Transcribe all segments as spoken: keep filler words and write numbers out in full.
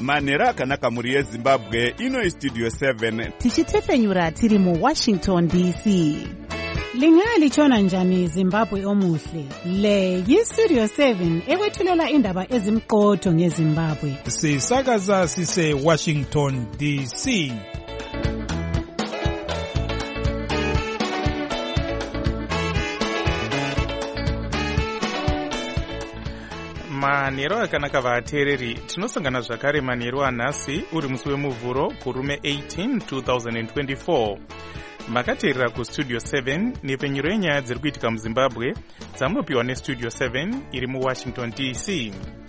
manhero akanaka mhuri yezimbabwe. Ino istudio seven tichitefenyura tiri muwashington D C. Lingalitshona njani Zimbabwe omuhle? Le yistudio seven ekwethulela indaba ezimqotho ngeZimbabwe. Sisakaza sise Washington D C. manhero akanaka vateereri, tinosangana zvakare manhero anhasi uri musi wemuvhuro kurume eighteen two thousand twenty-four. Makateerera kustudio seven nepenyuro yenyaya dziri kuitika muZimbabwe dzamunopiwa nestudio seven iri muwashington D C.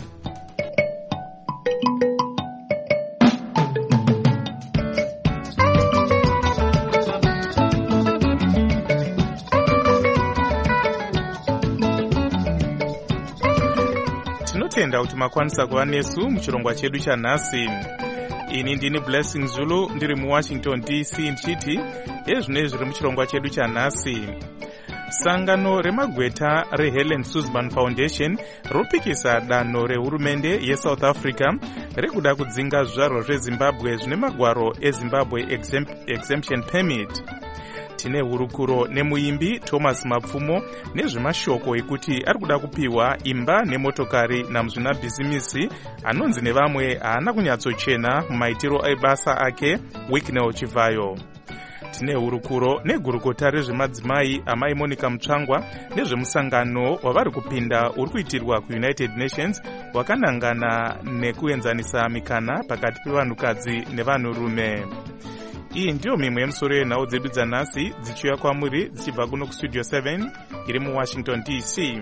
Tinotenda kuti makwanisa kuva nesu muchirongwa chedu chanhasi. Ini ndini Blessing Zulu ndiri muWashington D C ndichiti ezvino zviri muchirongwa chedu chanhasi. Sangano remagweta reHelen Suzman Foundation ropikisa danho rehurumende yeSouth Africa rekuda kudzinga zvizvarwa zveZimbabwe zvine magwaro eZimbabwe Exemption Permit. Tine hurukuro nemuimbi Thomas Mapfumo nezvemashoko ekuti ari kuda kupiwa imba nemotokari namuzvinabhizimisi anonzi nevamwe haana kunyatsochena mumaitiro ebasa ake Wicknell Chivayo. Tine hurukuro negurukota rezvemadzimai amai Monica Mutsvangwa nezvemusangano wavari kupinda uri kuitirwa kuUnited Nations wakanangana nekuenzanisa mikana pakati pevanhukadzi nevanhurume. Iyi ndiyo mimwe yemusoro yenhau dzedu dzanhasi dzichiuya kwamuri dzichibva kuno kustudio seven iri muWashington D C.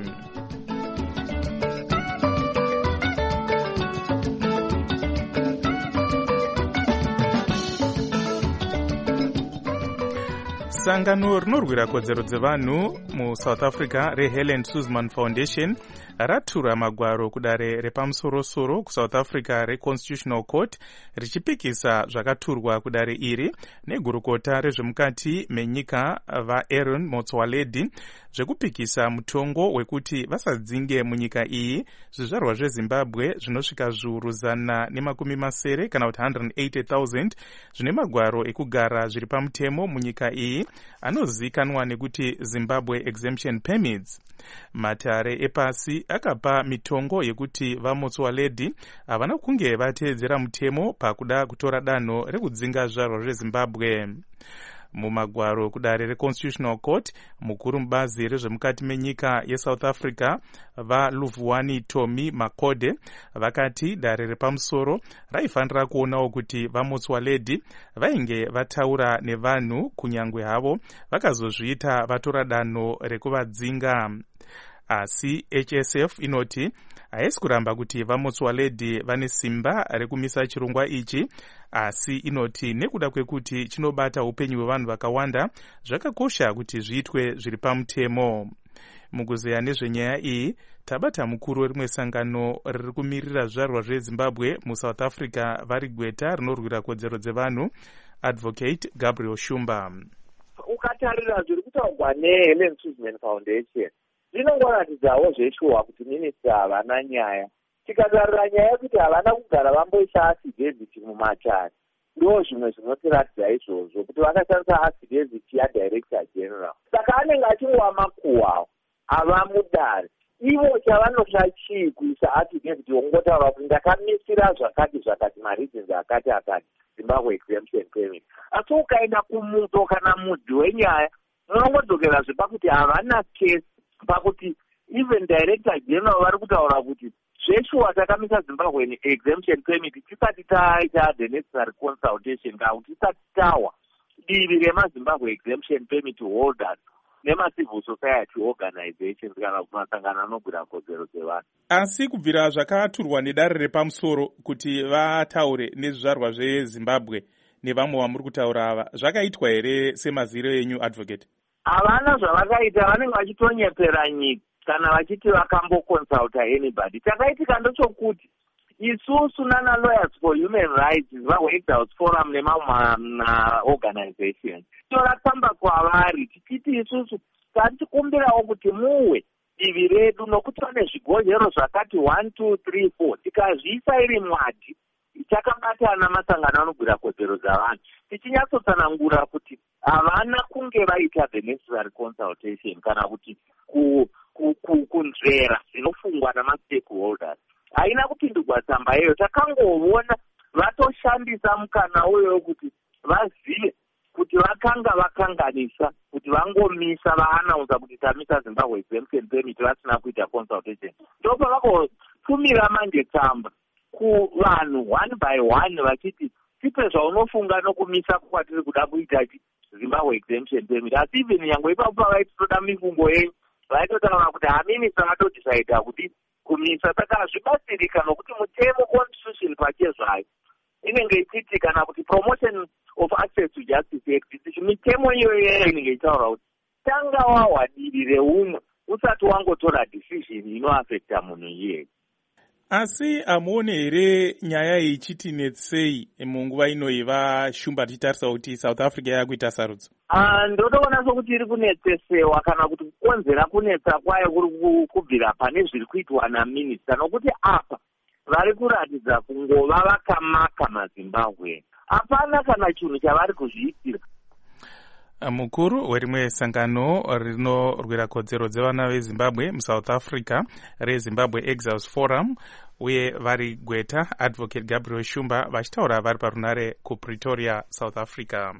Sangano rinorwira kodzero dzevanhu muSouth Africa reHelen Suzman Foundation ratura magwaro kudare repamusorosoro kuSouth Africa reConstitutional Court richipikisa zvakaturwa kudare iri negurukota rezvemukati menyika vaAaron Motsoaledi zvekupikisa mutongo wekuti vasadzinge munyika iyi zvizvarwa zveZimbabwe zvinosvika zviuru zana nemakumi masere kana kuti one hundred eighty thousand zvine magwaro ekugara zviri pamutemo munyika iyi anozivikanwa nekuti Zimbabwe Exemption Permits. Matare epasi akapa mitongo yekuti vaMotsoaledi havana kunge vateedzera mutemo pakuda kutora danho rekudzinga zvizvarwa zveZimbabwe. Mumagwaro kudare reConstitutional Court, mukuru mubazi rezvemukati menyika yeSouth Africa vaLuvhuwani Tommy Makode vakati dare repamusoro raifanira kuonawo kuti vaMotsoaledi vainge vataura nevanhu kunyangwe havo vakazozviita vatora danho rekuvadzinga. Asi H S F inoti haisi kuramba kuti vaMotsoaledi vane simba rekumisa chirongwa ichi, asi inoti nekuda kwekuti chinobata upenyu hwevanhu vakawanda zvakakosha kuti zviitwe zviri pamutemo. Mukuzeya nezvenyaya iyi tabata mukuru werimwe sangano riri kumirira zvizvarwa zveZimbabwe muSouth Africa vari gweta rinorwira kodzero dzevanhu Advocate Gabriel Shumba. Ukatarira zviri kutaurwa neHelen Suzman Foundation zvinongoratidzawo zveshuwa kuti minista havana nyaya. Tikatarira nyaya yekuti havana kugara vamboisa affidavit mumatare, ndo zvimwe zvinotiratidza izvozvo kuti vakashandisa affidavit yaDirector General. Saka anenge achingova makuhwa avamudare. Ivo chavanoda chii kuisa affidavit yongotaura kuti ndakamisira zvakati zvakati mareasons akati akati Zimbabwe Exemption Permit. Asi ukaenda kumuto kana mudzi wenyaya unongodzokera zvepakuti havana case pakuti even Director General vari kutaura kuti zveshuwa takamisa Zimbabwe Exemption Permit tisati taita the necessary consultation kana kuti tisati tawa divi remaZimbabwe Exemption Permit holders nemacivil society organizations kana kumasangano anogwira kodzero dzevanhu. Asi kubvira zvakaturwa nedare repamusoro kuti vataure nezvizvarwa zveZimbabwe nevamwe vamuri kutaura ava, zvakaitwa here semaziro enyu Advocate? Havana zvavakaita, vanenge vachitonyepera nyika kana vachiti vakamboconsulta anybody. Chakaitika ndochokuti isusu nana Lawyers for Human Rights, Zimbabwe Exile Forum nemamwe organizations tora tsamba kwavari tichiti isusu tatikumbirawo kuti muwe divi redu nokuti vane zvigodzero zvakati one two three four tikazviisa iri mwadi takabatana masangano anogwira kodzero dzavanhu tichinyatsotsanangura kuti havana kunge vaita the necessary consultation kana kuti kunzvera zvinofungwa namastakeholders. Haina kupindurwa tsamba iyoyo. Takangoona vatoshandisa mukana uyoyo kuti vazive kuti vakanga vakanganisa kuti vangomisa vaannounsa kuti tamisa Zimbabwe exemption permit vasina kuita consultation. Ndopa vakopfumira manje tsamba kuvanhu one by one vachiti tipe zvaunofunga nokumisa kwatiri kuda kuita Zimbabwe exemption permit. Asi even nyangwe ipapo pavaitoda mifungo yenyu vaitotaura kuti haminisa vatodecida kuti kumisa. Saka hazvibatsirika nokuti mutemo constitution pachezvayo inenge ichiti kana kuti promotion of access to justice act mitemo iyoyo inenge itaura kuti tanga wahwa diri reumwe usati wangotora decision inoafecta munhu iyeye. Asi hamuone here nyaya ichiti netsei munguva inoyi vashumba tichitarisa kuti South Africa yakuita sarudzo? Ndotoona sokuti iri kunetsesewa kana kuti kukonzera kunetsa kwayo kuri kubvira pane zviri kuitwa naminista, nokuti apa vari kuratidza kungova vakamaka maZimbabwe. Hapana kana chinhu chavari kuzviitira. Mukuru werimwe sangano rinorwira kodzero dzevana veZimbabwe muSouth Africa reZimbabwe Exiles Forum uye vari gweta Advocate Gabriel Shumba vachitaura vari parunare kuPretoria, South Africa.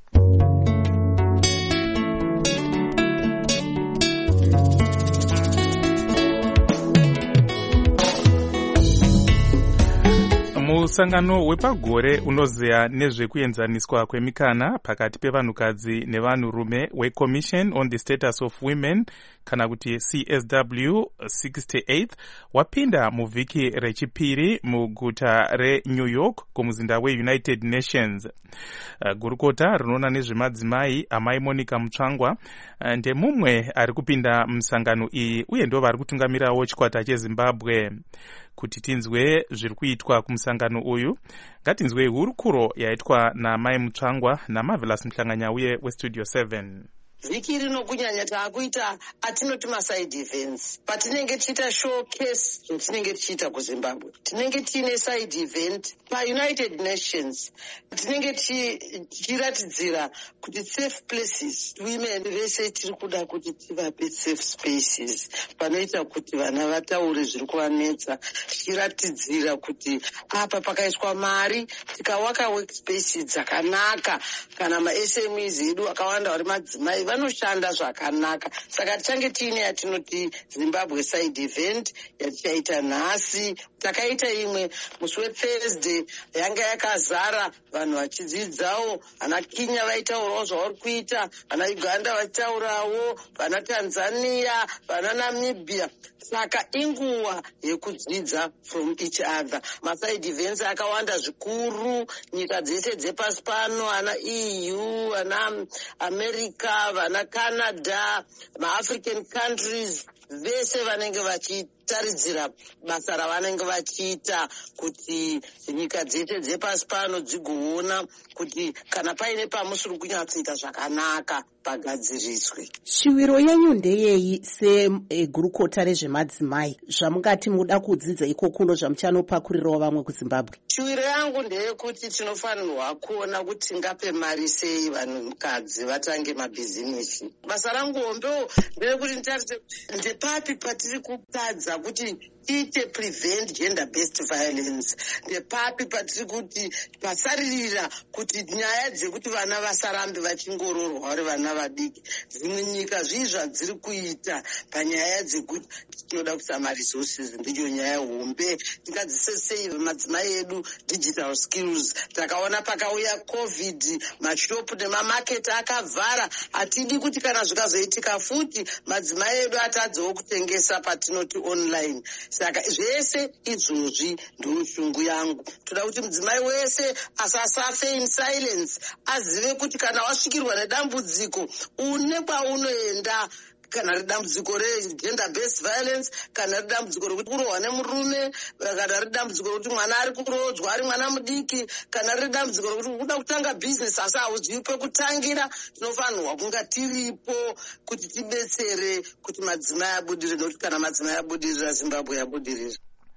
Musangano wepagore unozeya nezvekuenzaniswa kwemikana pakati pevanhukadzi nevanhurume weCommission on the Status of Women kana kuti C S W sixty-eighth wapinda muvhiki rechipiri muguta reNew York kumuzinda weUnited Nations. Uh, gurukota rinoona nezvemadzimai amai Monica Mutsvangwa uh, ndemumwe ari kupinda musangano iyi uye ndo vari kutungamirawo chikwata cheZimbabwe. Kuti tinzwe zviri kuitwa kumusangano uyu, ngatinzwe hurukuro yaitwa namai Mutsvangwa naMarvelous Mhlanganya uye weStudio seven. Vhiki rino kunyanya taakuita atinoti maside events. Patinenge tichiita showcase zvatinenge tichiita kuZimbabwe. Tinenge tiine side event paUnited Nations. Tinenge tichiratidzira kuti safe places. Women vese tiri kuda kuti tivape safe spaces. Panoita kuti vana vataure zviri kuvanetsa. Tichiratidzira kuti apa pakaiswa mari tikawaka workspaces dzakanaka kana ma-S M Es edu akawanda vari madzimai vanoshanda zvakanaka. Saka tichange tiine yatinoti Zimbabwe side event yatichaita nhasi. Takaita imwe musi weThursday yanga yakazara vanhu vachidzidzawo, vana Kenya vaitaurawo zvavari kuita, vana Uganda vachitaurawo, vana Tanzania, vana Namibia. Saka inguva yekudzidza from each other. Maside events akawanda zvikuru, nyika dzese dzepasi pano, ana E U, ana America, vana Canada, ma-African countries, vese vanenge vachitaridzira basa ravanenge vachiita kuti nyika dzese dzepasi pano dzigoona kuti kana paine pamusiri kunyatsoita zvakanaka pagadziriswe. Shiviro yenyu ndeyei segurukota rezvemadzimai zvamungati muda kudzidza iko kuno zvamuchanopakurirawo vamwe kuZimbabwe? Shiviro yangu ndeyekuti tinofanirwa kuona kuti tingape mari sei vanhukadzi vatange mabhizinesi. Basa rangu hombewo nderekuti nditarise ndepapi patiri kutadza kuti tiite prevent gender based violence. Ndepapi patiri kuti pasaririra kuti nyaya dzekuti vana vasarambe vachingororwa vari vana vadiki. Dzimwe nyika zvii zvadziri kuita panyaya dzekuti tinoda kuisa maresources, ndiyo nyaya hombe. Tingadzise sei madzimai edu digital skills. Takaona pakauya covid mashopu nemamaketi akavhara. Hatidi kuti kana zvikazoitika futi madzimai edu atadzewo kutengesa patinoti online. Saka zvese izvozvi ndio shungu yangu. Toda kuti mudzimai wese asasafe in silence, azive kuti kana wasvikirwa nedambudziko une kwaunoenda, kana ridambudziko regender based violence, kana ridambudziko rekuti kurohwa nemurume, kana ridambudziko rekuti mwana ari kurodzwa ari mwana mudiki, kana ridambudziko rekuti kuda kutanga business asi hauzivi pekutangira, tinofanirwa kunga tiripo kuti tidetsere kuti madzimai abudirire, nokuti kana madzimai abudirira Zimbabwe yabudirira.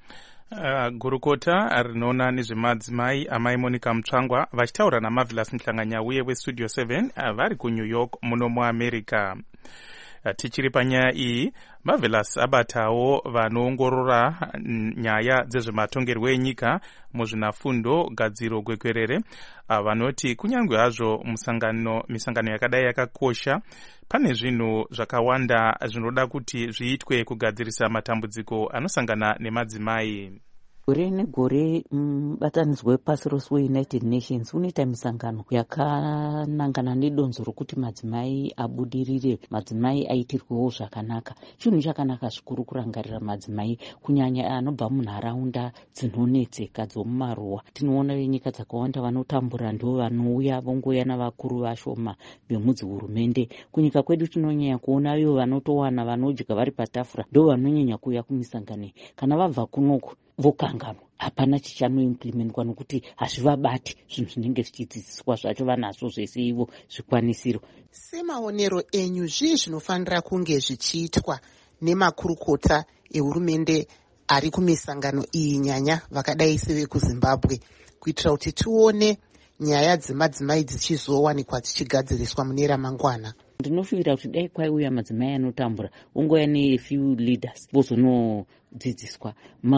Uh, gurukota rinoona nezvemadzimai amai Monica Mutsvangwa vachitaura naMarvelous Mhlanganyauye weStudio seven uh, vari kuNew York muno muAmerica. Uh, tichiri panyaya iyi, Marvelous abatawo vanoongorora nyaya dzezvematongerwo enyika muzvinafundo gadziro gwekwerere uh, vanoti kunyange hazvo musangano misangano yakadai yakakosha, pane zvinhu zvakawanda zvinoda kuti zviitwe kugadzirisa matambudziko anosangana nemadzimai. Gore negore mubatanidzwa wepasi rose weUnited Nations unoita misangano yakanangana nedonzo rokuti madzimai abudirire, madzimai aitirwewo zvakanaka. Chinhu chakanaka zvikuru kurangarira madzimai kunyanya anobva munharaunda dzinonetseka dzomumaruwa. Tinoona venyika dzakawanda vanotambura ndo vanouya vongouya navakuru vashoma vemudzi hurumende. Kunyika kwedu tinonyanya kuona ivo vanotowana vanodya vari patafura ndo vanonyanya kuuya kumisangano. Kana vabva kunoko vokanganwa, hapana chichanoimplementwa nokuti hazvivabati zvinhu zvinenge zvichidzidziswa zvacho vanazvo zvese ivo zvikwanisiro. Semaonero enyu zvii zvinofanira kunge zvichiitwa nemakurukota ehurumende ari kumisangano iyi nyanya vakadai sevekuZimbabwe kuitira kuti tione nyaya dzemadzimai dzichizowanikwa dzichigadziriswa mune ramangwana? Ndinofungira kuti dai kwaiuya madzimai anotambura ongouya nefew leaders vozonodzidziswa.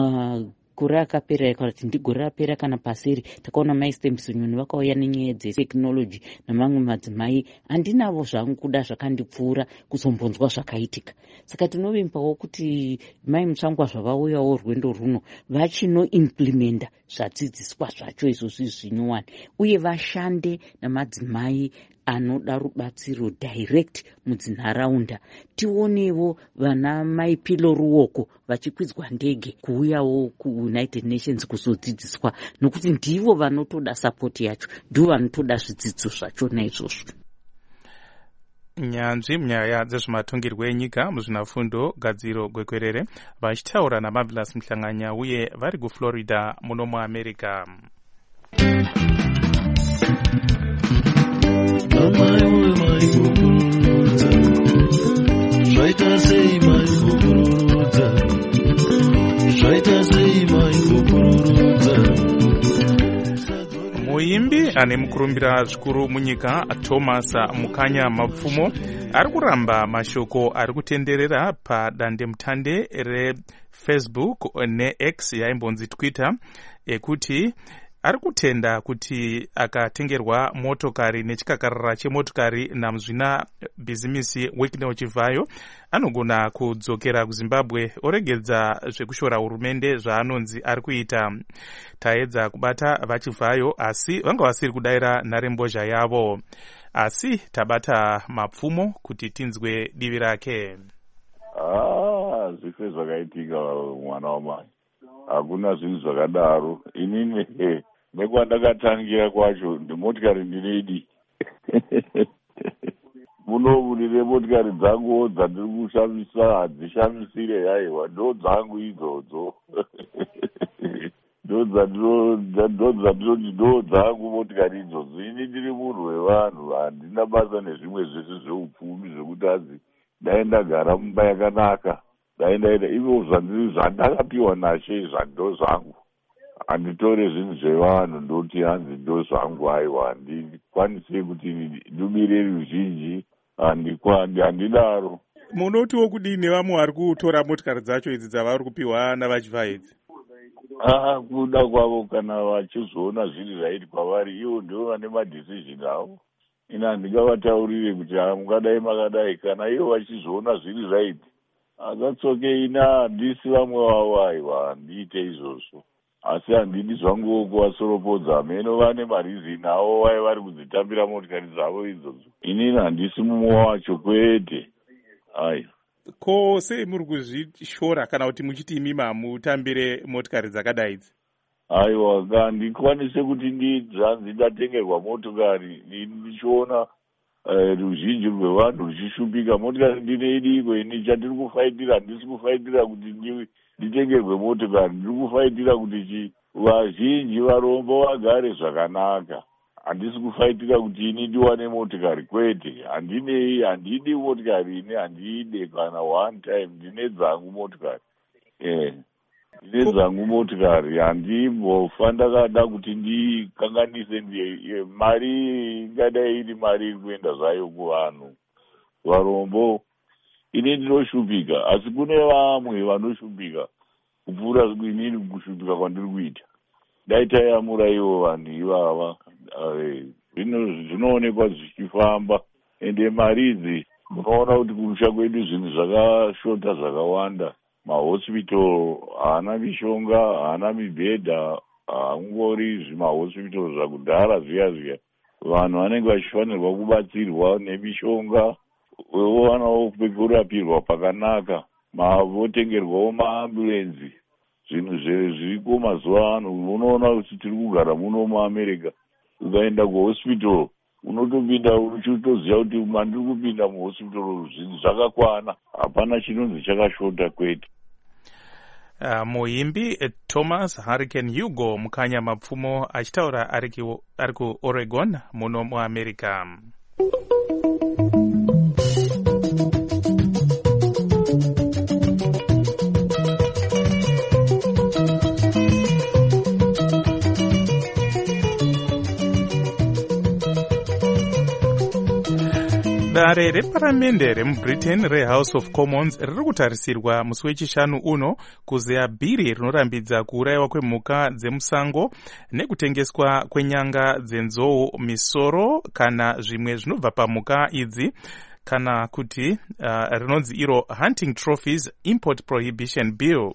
Makore akapera yakati ndigore rapera kana paseri takaona maistemsonyoni vakauya nenyaya dzetekinoloji namamwe madzimai handinavo zvangu kuda zvakandipfuura kuzombonzwa zvakaitika. Saka tinovimpawo kuti mai Mutsvangwa zvavauyawo rwendo runo vachinoimplementa zvadzidziswa zvacho izvozvi zvinyowani, uye vashande namadzimai anoda rubatsiro direct mudzinharaunda. Tionewo vana mai Pilo Ruoko vachikwidzwa ndege kuuyawo kuUnited Nations kuzodzidziswa, nokuti ndivo vanotoda support yacho, ndivo vanotoda zvidzidzo zvachona izvozvo. Nyanzvi munyaya dzezvematongerwo enyika muzvinafundo gadziro gwekwerere vachitaura naMarvelous Mhlanganyauye vari kuFlorida muno muAmerica. Amai we mai kukurudza, zvaita sei mai kukurudza, zvaita sei mai kukurudza. Muimbi ane mukurumbira zvikuru munyika Thomas Mukanya Mapfumo ari kuramba mashoko ari kutenderera padandemutande reFacebook neX yaimbonzi Twitter ekuti ari kutenda kuti akatengerwa motokari nechikakarara chemotokari namuzvina bhizimisi Wicknell Chivayo anogona kudzokera kuZimbabwe oregedza zvekushora hurumende zvaanonzi ari kuita. Taedza kubata vaChivayo asi vanga vasiri kudaira nharembozha yavo, asi tabata Mapfumo kuti tinzwe divi rake. Ah, zvife zvakaitika mwana wamai, hakuna zvinhu zvakadaro. Inini nekwandakatangira kwacho ndimotikari ndinedi muno ndine motikari dzangu dzandiri kushamisa hadzishamisire yaiwa, ndo dzangu idzodzo ndo dzandinoti ndo dzangu motikari idzodzo. Ini ndiri munhu wevanhu, handina basa nezvimwe zvese zveupfumi zvekuti hadzi dai ndagara mumba yakanaka, dai ndaita ivo zvandiri zvandakapiwa naShe zvando zvangu. Handitore zvinhu zvevanhu ndoti hanzi ndo zvangu. Aiwa, handikwanise kuti ndumire ruzhinji, handidaro. Munotiwo kudini vamwe vari kutora motikari dzacho idzi dzavari kupiwa navaChivayo idzi? Ah, kuda kwavo kana vachizoona zviri zvaiti kwavari, ivo ndivo vane madhesizhini avo. Ina handingavataurire kuti mungadai makadai, kana ivo vachizoona zviri zvaiti akatsoke ina handisi vamwe vavo. Aiwa, handiite izvozvo. Asi handidi zvangu kuvasoropodza, meno vane marizini avo vai vari kudzitambira motikari dzavo idzodzo. Inini handisi mumwe wacho kwete. Ai, ko sei muri kuzvishora kana kuti muchiti imi mamutambire motikari dzakadai idzi? Aiwa, handikwanise kuti ndizvanzi ndatengerwa motikari ndichiona ruzhinji rwevanhu ruchishumbika. Motikari ndinei iko ini chandiri kufaitira, handisi kufaitira kuti nditengerwe motikari, ndiri kufaitira kuti vazhinji varombo vagare zvakanaka. Handisi kufaitira kuti ini ndiwane motikari kwete. Handinei, handidi motikari ini, handide kana one time, ndine dzangu motikari. Eh. ndine dzangu motikari handimbofa ndakada kuti ndikanganise mari ingadai iri mari iri kuenda zvayo kuvanhu varombo. Ine ndinoshupika asi kune vamwe vanoshupika kupfuura inini kushupika kwandiri kuita. Dai tayamura ivo vanhu ivava zvinoonekwa zvichifamba ende mari idzi unoona kuti kurusha kwedu zvinhu zvakashota zvakawanda. Mahospital haana mishonga, haana mibhedha, haungori zvimahospital zvakudhara zviya zviya. Vanhu vanenge vachifanirwa kubatsirwa nemishonga, vovanawo pekurapirwa pakanaka, votengerwawo maambulenzi. Zvinhu zviriko mazuva ano unoona kuti tiri kugara muno muAmerica. Ukaenda kuhospital unotopinda uchitoziva kuti mandiri kupinda muhospital zvinhu zvakakwana, hapana chinonzi chakashota kwete. Uh, muimbi uh, Thomas Hurricane Hugo mukanya mapfumo achitaura ari kuOregon muno muAmerica. Dare reparamende remubritain rehouse of commons riri kutarisirwa musi wechishanu uno kuzeya bhiri rinorambidza kuurayiwa kwemhuka dzemusango nekutengeswa kwenyanga dzenzou, misoro kana zvimwe zvinobva pamhuka idzi, kana kuti uh, rinonzi iro hunting trophies import prohibition bill.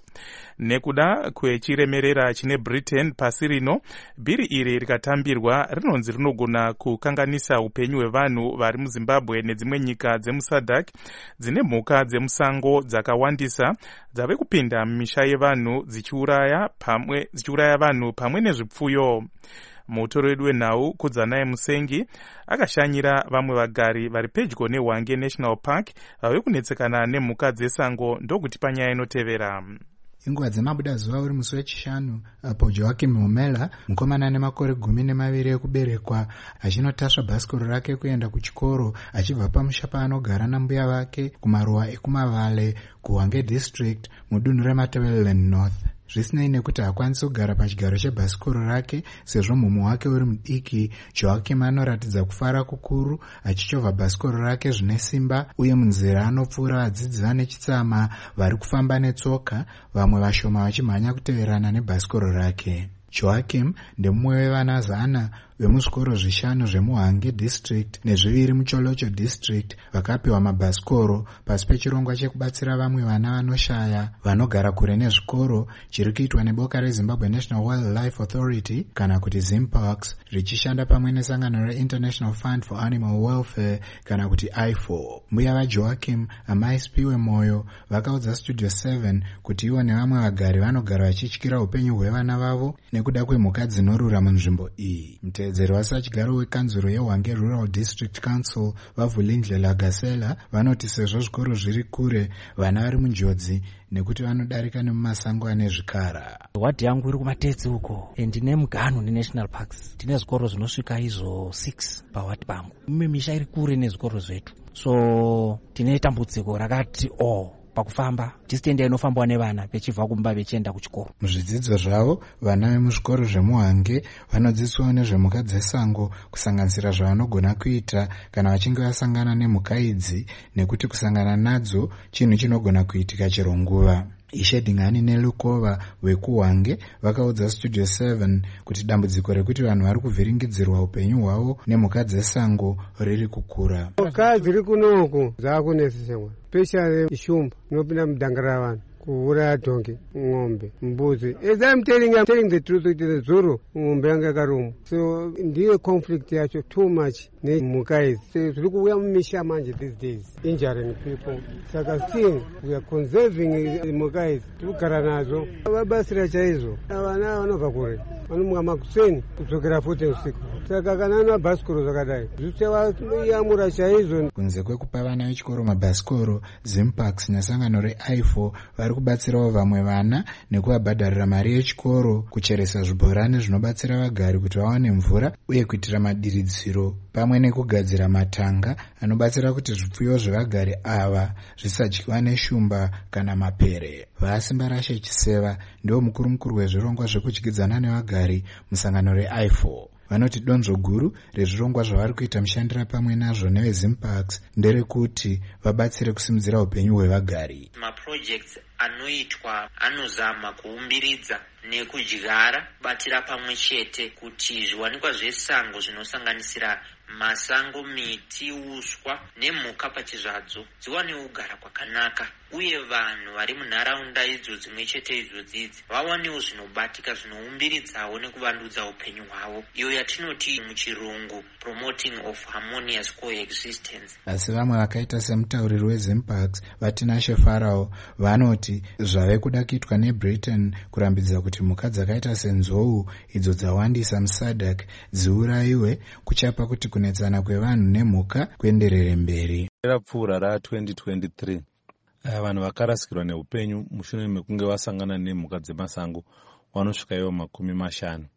Nekuda kwechiremerera chine Britain pasi rino, bhiri iri rikatambirwa rinonzi rinogona kukanganisa upenyu hwevanhu vari muZimbabwe nedzimwe nyika dzemusadhak dzine mhuka dzemusango dzakawandisa dzave kupinda mumisha yevanhu dzichiuraya pamwe dzichiuraya vanhu pamwe nezvipfuyo. Mutori wedu wenhau Kudzanaye Musengi akashanyira vamwe vagari vari pedyo neHwange National Park vave kunetsekana nemhuka dzesango ndokuti panyaya inotevera. Inguva dzemabuda zuva uri musi wechishanu apo Joakim Momela mukomana nemakore gumi nemaviri ekuberekwa achinotasva bhasikoro rake kuenda kuchikoro achibva pamusha paanogara nambuya vake kumaruwa ekumavale kuHwange district mudunhu reMatabeleland North. Zvisinei nekuti hakwanisi kugara pachigaro chebhasikoro rake sezvo mumwe wake uri mudiki, Joakim anoratidza kufara kukuru achichovha bhasikoro rake zvine simba uye munzira anopfuura vadzidzi vane chitsama vari kufamba netsoka, vamwe vashoma vachimhanya kuteverana nebhasikoro rake. Joakim ndemumwe wevana zana vemuzvikoro zvishanu zvemuHwange district nezviviri muCholocho district vakapiwa mabhasikoro pasi pechirongwa chekubatsira vamwe vana vanoshaya vanogara kure nezvikoro chiri kuitwa neboka reZimbabwe National Wildlife Authority kana kuti Zimparks richishanda pamwe nesangano reInternational Fund for Animal Welfare kana kuti I F O R. Mbuya vaJoakim, amai Spiwe Moyo, vakaudza Studio seven kuti ivo nevamwe vagari vanogara vachityira upenyu hwevana vavo nekuda kwemhuka dzinorura munzvimbo iyi. Mutedzeri wasachigaro wekanzuro yeHwange Rural District Council vaVhulindlela Gasela vanoti sezvo zvikoro zviri kure vana vari munjodzi nekuti vanodarika nemumasango ane zvikara. Wadhi yangu iri kumatedzi uko ndine muganhu neNational Parks, tine zvikoro zvinosvika izvo six pawadhi pangu. Mimwe misha iri kure nezvikoro zvetu, so tine tambudziko rakati o oh. pakufamba distance inofambwa nevana vechibva kumba vechienda kuchikoro. Muzvidzidzo zvavo vana vemuzvikoro zvemuHwange vanodzidziswa nezvemhuka dzesango kusanganisira zvavanogona kuita kana vachinge vasangana nemhuka idzi nekuti kusangana nadzo chinhu chinogona kuitika chero nguva. Ishedingani neLukova wekuHwange vakaudza Studio seven kuti dambudziko rekuti vanhu vari kuvhiringidzirwa upenyu hwavo nemhuka dzesango riri kukura. Mhuka dziri kunoko dzakunesesemwa, especially shumba inopinda mudhanga ravanhu kuuraya dhongi, ng'ombe, mbudzi. As I'm telling you, I'm telling the truth, it is zero, ng'ombe yangu yakaruma. So ndiyo conflict yacho too much nemhuka idzi. So tiri kuuya mumisha manje these days, injuring people. Saka still we are conserving mhuka idzi, tiri kugara nadzo. Vabasira chaizvo, vana vanobva kure, vanomuka makuseni kudzokera futi usiku. Saka kana ana bhasikoro zvakadai zvichayamura chaizvo. Kunze kwekupa vana vechikoro mabhasikoro, Zimparks nesangano reI F O R vari kubatsirawo vamwe vana nekuvabhadharira mari yechikoro, kucheresa zvibhorani zvinobatsira vagari kuti vawane mvura uye kuitira madiridziro, pamwe nekugadzira matanga anobatsira kuti zvipfuyo zvevagari ava zvisadyiwa neshumba kana mapere. Vasimba Rashe Chiseva ndiwo mukuru mukuru wezvirongwa zvekudyidzana nevagari musangano reI four. Vanoti donzvo guru rezvirongwa zvavari kuita mushandira pamwe nazvo neveZimparks nderekuti vabatsire kusimudzira upenyu hwevagari. Maprojects anoitwa anozama kuumbiridza nekudyara batira pamwe chete kuti zviwanikwa zvesango zvinosanganisira masango, miti, uswa nemhuka pachizvadzo dziwane kugara kwakanaka, uye vanhu vari munharaunda idzo dzimwe chete idzodzidzi vawanewo zvinobatika zvinoumbiridzawo nekuvandudza upenyu hwavo, iyo yatinoti muchirungu promoting of harmonious coexistence. Asi vamwe vakaita semutauriri weZimparks Vatinashe Farao vanoti zvave kuda kuitwa neBritain kurambidza kuti mhuka dzakaita senzou idzo dzawandisa muSADC dziurayiwe kuchapa kuti kunetsana kwevanhu nemhuka kuenderere mberi. Rapfuura ra twenty twenty-three vanhu vakarasikirwa neupenyu mushure mekunge vasangana nemhuka dzemasango vanosvika ivo makumi mashanu.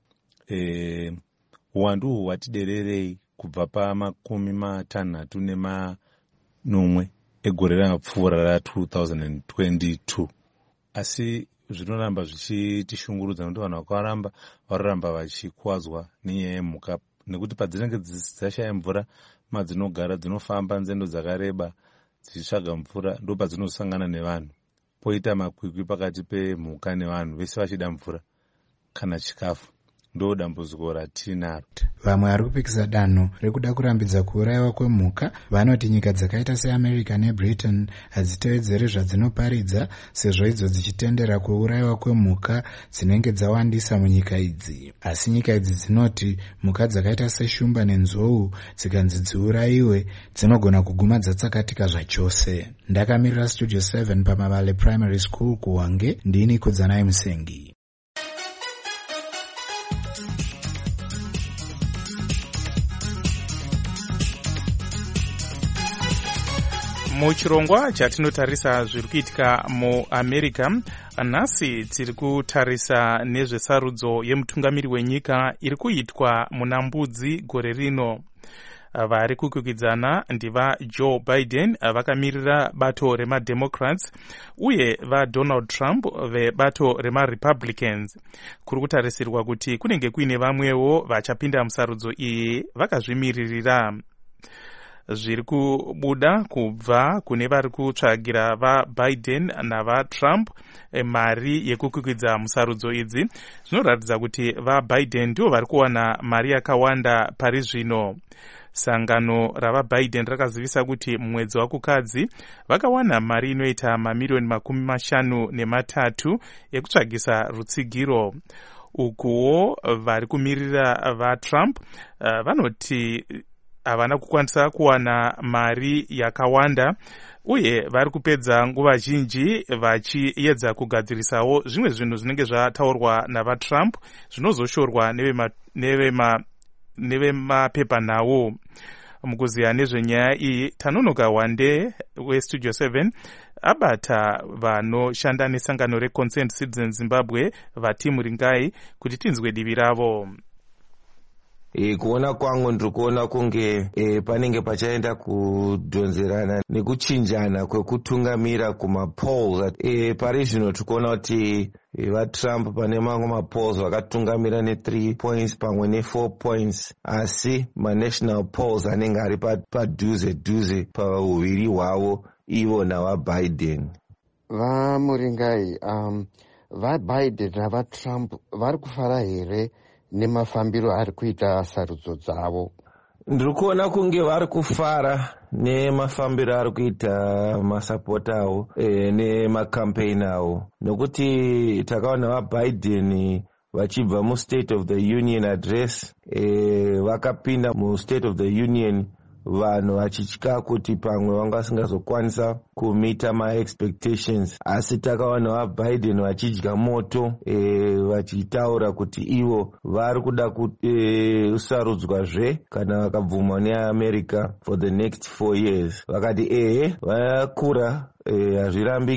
E, uwandu uhu hwatidererei kubva pamakumi matanhatu nemanomwe egore rakapfuura ra two thousand twenty-two. Asi zvinoramba zvichitishungurudza nokuti vanhu vakaramba varoramba vachikuwadzwa nenyaya yemhuka, nekuti padzinenge dzashaya mvura madzinogara dzinofamba nzendo dzakareba dzichitsvaga mvura, ndo padzinosangana nevanhu, poita makwikwi pakati pemhuka nevanhu, vese vachida mvura kana chikafu. Ndo dambudziko ratinaro. Vamwe vari kupikisa danho rekuda kurambidza kuurayiwa kwemhuka vanoti nyika dzakaita seAmerica neBritain hadzitevedzeri zvadzinoparidza, sezvo idzo dzichitendera kuurayiwa kwemhuka dzinenge dzawandisa munyika idzi. Asi nyika idzi dzinoti mhuka dzakaita seshumba nenzou dzikanzi dziurayiwe dzinogona kuguma dzatsakatika zvachose. Ndakamirira Studio seven paMavale Primary School kuHwange, ndini Kudzanai Musengi. Muchirongwa chatinotarisa zviri kuitika muAmerica, nhasi tiri kutarisa nezvesarudzo yemutungamiri wenyika iri kuitwa muna Mbudzi gore rino. Vari kukwikwidzana ndiva Joe Biden vakamirira bato remademocrats uye vaDonald Trump vebato remaRepublicans. Kuri kutarisirwa kuti kunenge kuine vamwewo vachapinda musarudzo iyi vakazvimiririra. Zviri kubuda kubva kune vari kutsvagira vaBiden navaTrump mari yekukwikwidza musarudzo idzi zvinoratidza kuti vaBiden ndivo vari kuwana mari yakawanda pari zvino. Sangano ravaBiden rakazivisa kuti mumwedzi wakukadzi vakawana mari inoita mamiliyoni makumi mashanu nematatu ekutsvagisa rutsigiro. Ukuwo vari kumirira vaTrump uh, vanoti havana kukwanisa kuwana mari yakawanda uye vari kupedza nguva zhinji vachiedza kugadzirisawo zvimwe zvinhu zvinenge zvataurwa navaTrump zvinozoshorwa nevemapepanhau. Mukuziya nezvenyaya iyi Tanonoka Wande weStudio seven abata vanoshanda nesangano reConcerned Citizens Zimbabwe vaTimu Ringai kuti tinzwe divi ravo. E, kuona kwangu ndiri kuona kunge e, panenge pachaenda kudhonzerana nekuchinjana kwekutungamira kumapolls. E, pari zvino tikuona kuti e, vaTrump pane mamwe mapolls vakatungamira ne-three points pamwe ne-four points, asi manational polls anenge ari padhuze dhuze pauviri hwavo ivo navaBiden. Vamuringai, um, vaBiden navaTrump vari kufara here nemafambiro ari kuita sarudzo dzavo? Ndiri kuona kunge vari kufara nemafambiro ari kuita masapota avo e, nemakampeini avo, nokuti takaona vaBiden vachibva muState of the Union address e, vakapinda muState of the Union vanhu vachitya kuti pamwe vanga vasingazokwanisa kumita maexpectations, asi takaona vaBiden vachidya moto e, vachitaura kuti ivo vari kuda kusarudzwazve e, kana vakabvumwa neAmerica for the next four years. Vakati ehe vakura hazvirambike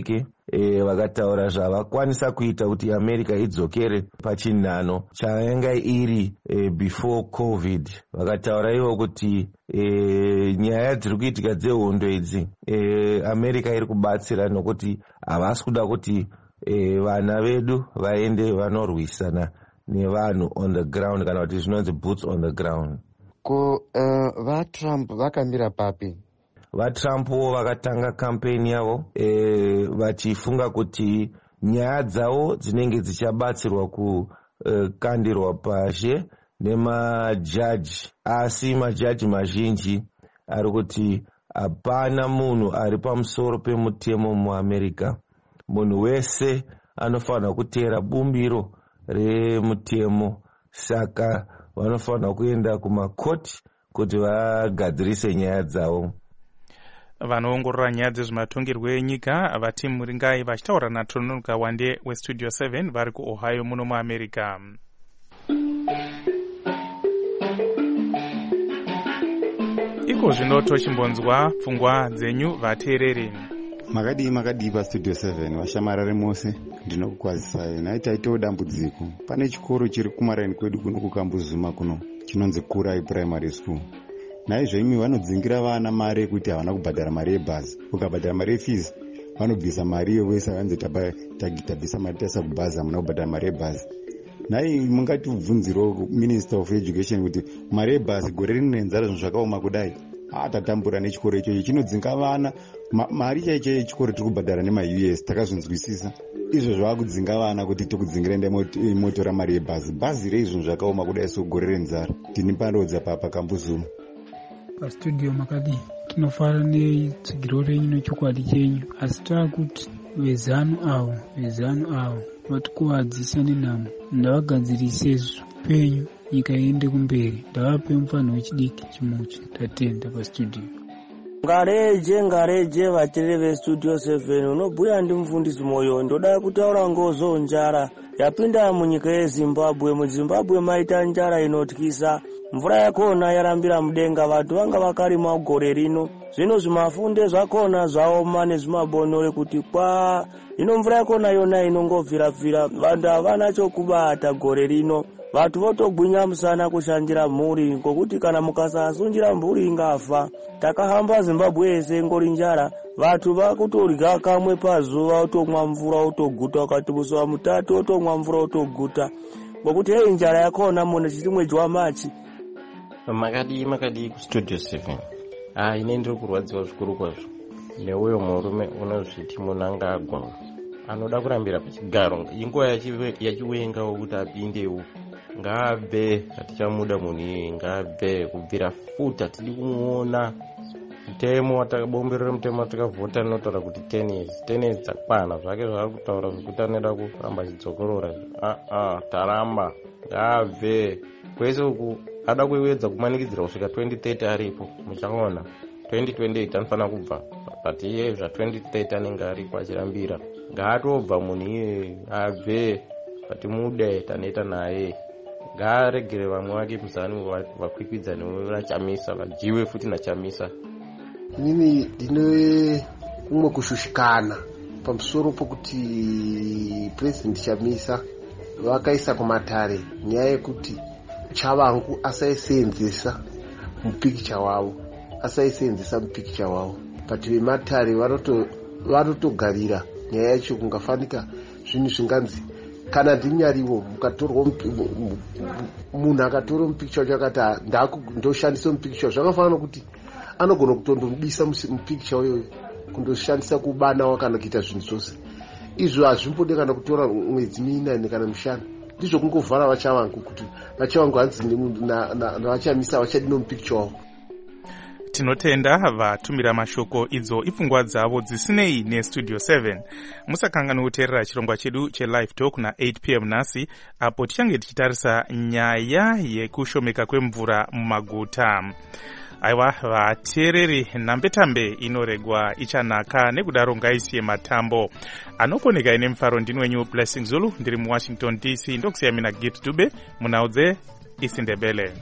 e, vakataura zvavakwanisa kuita kuti America idzokere pachinhano chayanga iri e, before covid. Vakataura ivo kuti e, nyaya dziri kuitika dzehondo idzi e, America iri kubatsira nokuti havasi kuda kuti e, vana vedu vaende vanorwisana nevanhu on the ground kana kuti zvinonzi boots on the ground. Ko uh, vaTrump vakamira papi? VaTrump vakatanga kampeni yavo e, vachifunga kuti nyaya dzavo dzinenge dzichabatsirwa kukandirwa uh, pashe nemajaji, asi majaji mazhinji ari kuti hapana munhu ari pamusoro pemutemo muAmerica. Munhu wese anofanira kuteera bumbiro remutemo, saka vanofanira kuenda kumakoti kuti vagadzirise nyaya dzavo. Vanoongorora nyaya dzezvematongerwo enyika vatimu Muringai vachitaura naTononoka Wande weStudio seven vari kuOhio muno muAmerica. Iko zvino tochimbonzwa pfungwa dzenyu vateereri. Makadii makadii paStudio seven vashamarare mose, ndinokukwazisai. Nhai taitawo dambudziko. Pane chikoro chiri kumaraini kwedu kuno kuKambuzuma kuno chinonzi Kurai Primary School. Naizvoimi vanodzingira vana mari yekuti havana kubhadhara mari yebhazi. Ukabhadhara mari yefees vanobvisa mari yewese vanzi tabvisa mari taisa kubhazi, hamuna kubhadhara mari yebhazi. Nhai mungatibvunzirewo Minister of Education kuti mari yebhazi gore rino nenzara zvinhu zvakaoma kudai. Ah, tatambura nechikoro ichocho chinodzinga vana. Ma, mari chaicho yechikoro tiri kubhadhara nema-U S takazvinzwisisa. Izvo zvava kudzinga vana kuti tikudzingira moto ramari yebhazi. Bhazi reizvinhu zvakaoma kudai so gore renzara. Tini panodza papa Kambuzuma. PaStudio makadii tinofara netsigiro renyu nechokwadi chenyu, asi taakuti vezano avo vezano avo vatikuvadzisa nenhamo. Ndavagadzirise zvipenyu nyika iende kumberi. Ndavape mufano wechidiki chimuchi. Tatenda paStudio. Ngareje ngareje vateereri veStudio seven, unobhuya ndi mufundisi moyo. Ndoda kutaura ngozo njara yapinda munyika yeZimbabwe. MuZimbabwe maita njara inotyisa. Mvura yakona yarambira mudenga, vantu vanga vakarima gore rino. Zvino zvimafunde zvakona zvaoma nezvimabonore kuti kwa ino mvura yakona yona inongovhira-vhira, vantu havana chokubata gore rino. Vantu votogwinya musana kushandira mhuri, ngokuti kana mukasasungira mhuri ingafa. Takahamba Zimbabwe yese ngori njara, vantu vakutorya kamwe pazuva otomwa mvura otoguta, wakati musi wa mutatu otomwa mvura otoguta. Ngokuti hei njara yakona mune chirimwe jwa machi. Makadii makadii kuStudio seven. Ah, ine ndiri kurwadziwa zvikuru kwazvo neuyo murume unozviti munanga agwa anoda kurambira pachigaro. Inguva yachiwengawo kuti apindewo. Ngaabve, hatichamuda munhu iye, ngaabve. Kubvira futa tiri kumuona mutemo watakabomberera mutemo watakavhota notaura kuti ten years ten years dzakwana. Zvake zvaari kutaura zvekuti anoda kuramba achidzokorora. Ah ah, taramba. Ngaabve. Kwese uku ada kuwedza kumanikidzira kusvika twenty thirty aripo. Muchaona twenty twenty-eight anofanira kubva, but iye zva twenty thirty anenge aripo achirambira. Ngaatobva munhu iye, abve. Patimude tanoita naye. Ngaaregere vamwe vake muzani vakwikwidzane navachamisa, vajiwe futi nachamisa. Inini ndine kumwe kushushikana pamusoro pokuti President Chamisa vakaisa kumatare nyaya yekuti Chavangu asaisenzesa mupikicha wavo, asaisenzesa mupikicha wavo. But vematare vanoto vanotogarira nyaya yacho kungafanika zvinhu zvinganzi kana ndinyariwo mukatorwa munhu akatora mupikicha wacho akati ndoshandisa mupikicha, zvakafanana kuti anogona kutondomubisa mupikicha uyoyo kundoshandisa kubanawo kana kuita zvinhu zvose. Izvo hazvimbode kana kutora mwedzi minane kana mishanu. Ndizvo kungovhara vachavangu kuti vachavangu hanzi navachamisa vachadi nomupikicha wavo. Tinotenda vatumira mashoko idzo ipfungwa dzavo dzisinei neStudio seven. Musakangana kuteerera chirongwa chedu chelive talk na eight p m nhasi, apo tichange tichitarisa nyaya yekushomeka kwemvura mumaguta. Aiwa vateereri, nhambetambe inoregwa ichanaka, nekudaro ngaisiye matambo. Anokoneka ine mufaro ndinwenyu Blessing Zulu, ndiri muWashington D C. Ndokusiya mina Git Dube munaudze isindebele.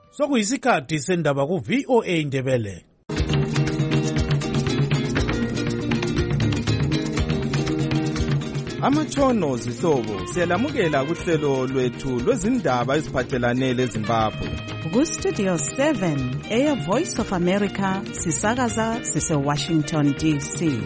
sokuyisikhathi sendaba ku-V O A Ndebele. Amatshono zihlobo siyalamukela kuhlelo lwethu lwezindaba eziphathelane leZimbabwe. Ku-Studio seven, Air Voice of America, sisakaza sise-Washington D C.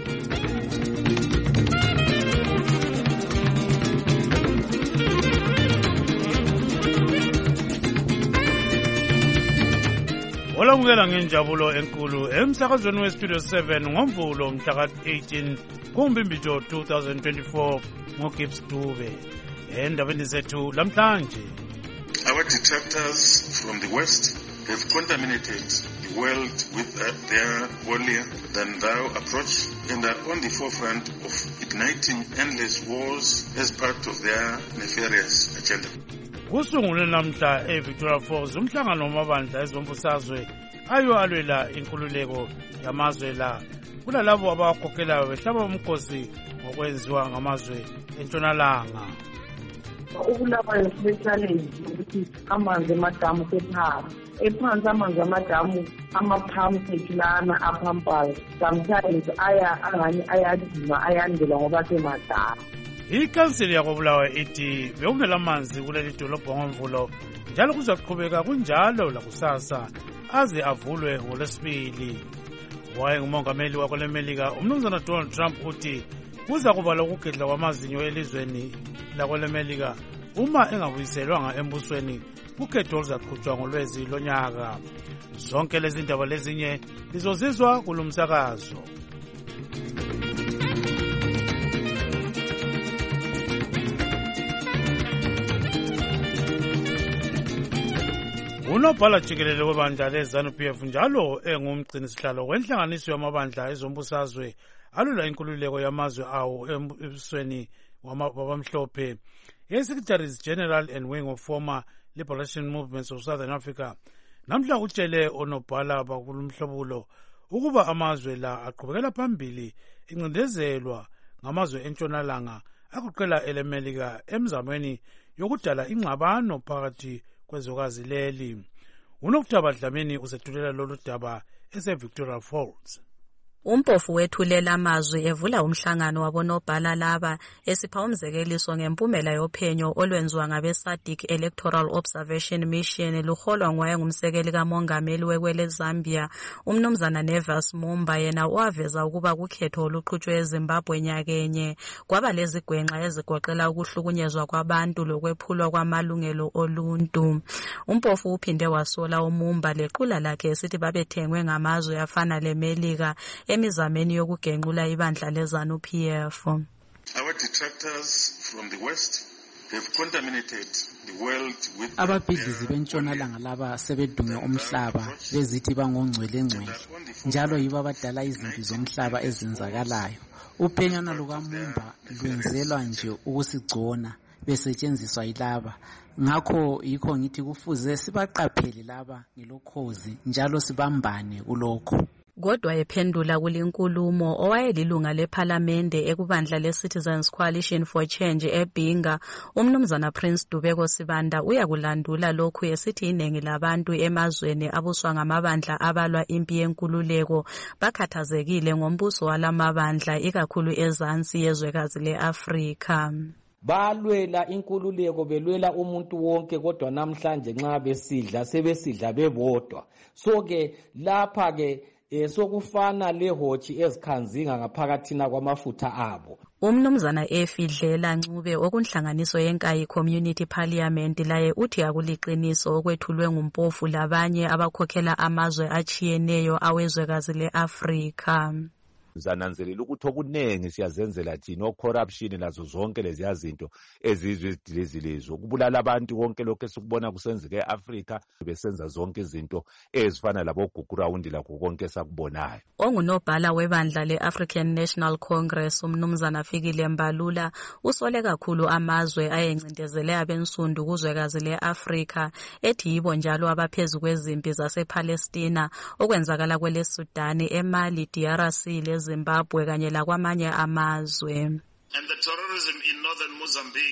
Olamukela ngenjabulo enkulu emsakazweni we-Studio seven ngomvulo mhla eighteen kuMbimbijo two thousand twenty-four ngoGibbs Dube. Endabeni zethu lamhlanje. Our detractors from the West have contaminated the world with uh, their holier than thou approach and are on the forefront of igniting endless wars as part of their nefarious agenda. Kusungule namhla eVictoria Falls umhlangano wamabandla ezombusazwe ayo alwela inkululeko yamazwe la. Kulalabo abakhokhelayo behlaba umkhosi ngokwenziwa ngamazwe entshonalanga. Ukulabayo sibechallenge ukuthi amanzi amadamu sephara. Ephansi amanzi amadamu ama-pump lana aphampayo. Sometimes aya angani ayadima ayandela ngoba semadamu. Ikhansili yakobulawayo ithi bekungela manzi kuleli dolobho ngomvulo njalo kuzaqhubeka kunjalo lakusasa aze avulwe ngolwesibili. Waye ngumongameli wakwelemelika umnumzana Donald Trump uthi kuza kuba lokugedla kwamazinyo elizweni lakwelemelika uma engabuyiselwanga embusweni ukhetho oluzaqhutshwa ngolwezi lonyaka. Zonke lezi ndaba lezinye lizozizwa kulumsakazo. Unobhala jikelele webandla leZANU-P F njalo engumgcinisihlalo wenhlanganiso yamabandla ezombusazwe alula inkululeko yamazwe awo embusweni wabamhlophe. Secretaries General and Wing of Former Liberation Movements of Southern Africa namhla utshele onobhala bakulumhlobulo ukuba amazwe la aqhubekela phambili incindezelwa ngamazwe entshonalanga akuqela elemelika emzamweni yokudala ingxabano phakathi kwezokazi leli. Unokuthaba Dlamini usethulela lolu daba ese-Victoria Falls. Umpofu wethulela amazwi evula umhlangano wabonobhala laba esipha umzekeliso ngempumela yophenyo olwenziwa ngabe-SADC Electoral Observation Mission luholwa ngoye ngumsekeli kamongameli wekwele Zambia umnumzana Nevas Mumba. Yena waveza ukuba kukhetho oluqhutshwe eZimbabwe nyakenye kwaba lezigwenxa ezigoqela ukuhlukunyezwa kwabantu lokwephulwa kwamalungelo oluntu. Umpofu uphinde wasola uMumba lequla lakhe esithi babethengwe ngamazwe afana leMelika emizameni yokugenqula ibandla leZANU-P F. Our detractors from the West have contaminated the world with ababhidlizi bentshonalanga laba sebedunge umhlaba bezithi bangongcwelengcwele njalo yibo abadala izinto zomhlaba ezenzakalayo. Uphenyana lukaMumba lwenzelwa nje ukusigcona besetshenziswa yilaba. Ngakho yikho ngithi kufuze sibaqaphele laba ngelokhozi njalo sibambane kulokho. Kodwa ephendula kulinkulumo owayelilunga lephalamende ekubandla le-Citizens Coalition for Change eBinga, umnumzana Prince Dubeko Sibanda uyakulandula lokhu esithi iningi labantu emazweni abuswa ngamabandla abalwa impi yenkululeko bakhathazekile ngombuso walamabandla ikakhulu ezansi yezwekazi le-Afrika. Balwela inkululeko belwela umuntu wonke kodwa namhlanje nxa besidla sebesidla bebodwa. So ke lapha ke Eh, sokufana lehotshi ezikhanzinga ngaphakathina kwamafutha abo. Umnumzana Efidlela Ncube okunhlanganiso yenkayi Community Parliament laye uthi akuliqiniso okwethulwe ngumpofu labanye abakhokhela amazwe achiyeneyo awezwekazi leAfrika. Zananzelela ukuthi okunengi siyazenzela thina corruption lazo zonke lezi yazinto ezizwe ezidilizilezo ukubulala abantu konke lokho esikubona kusenzeka eAfrika besenza zonke izinto ezifana labo gugurawundi lakho konke sakubonayo. Ongunobhala webandla leAfrican National Congress umnumzana Fikile Mbalula usole kakhulu amazwe ayencindezele abensundu kuzwekazi leAfrika ethi yibo njalo abaphezulu kwezimpi zasePalestina okwenzakala kwele Sudan, eMali, D R C, Zimbabwe kanye lakwamanye amazwe. And the terrorism in northern Mozambique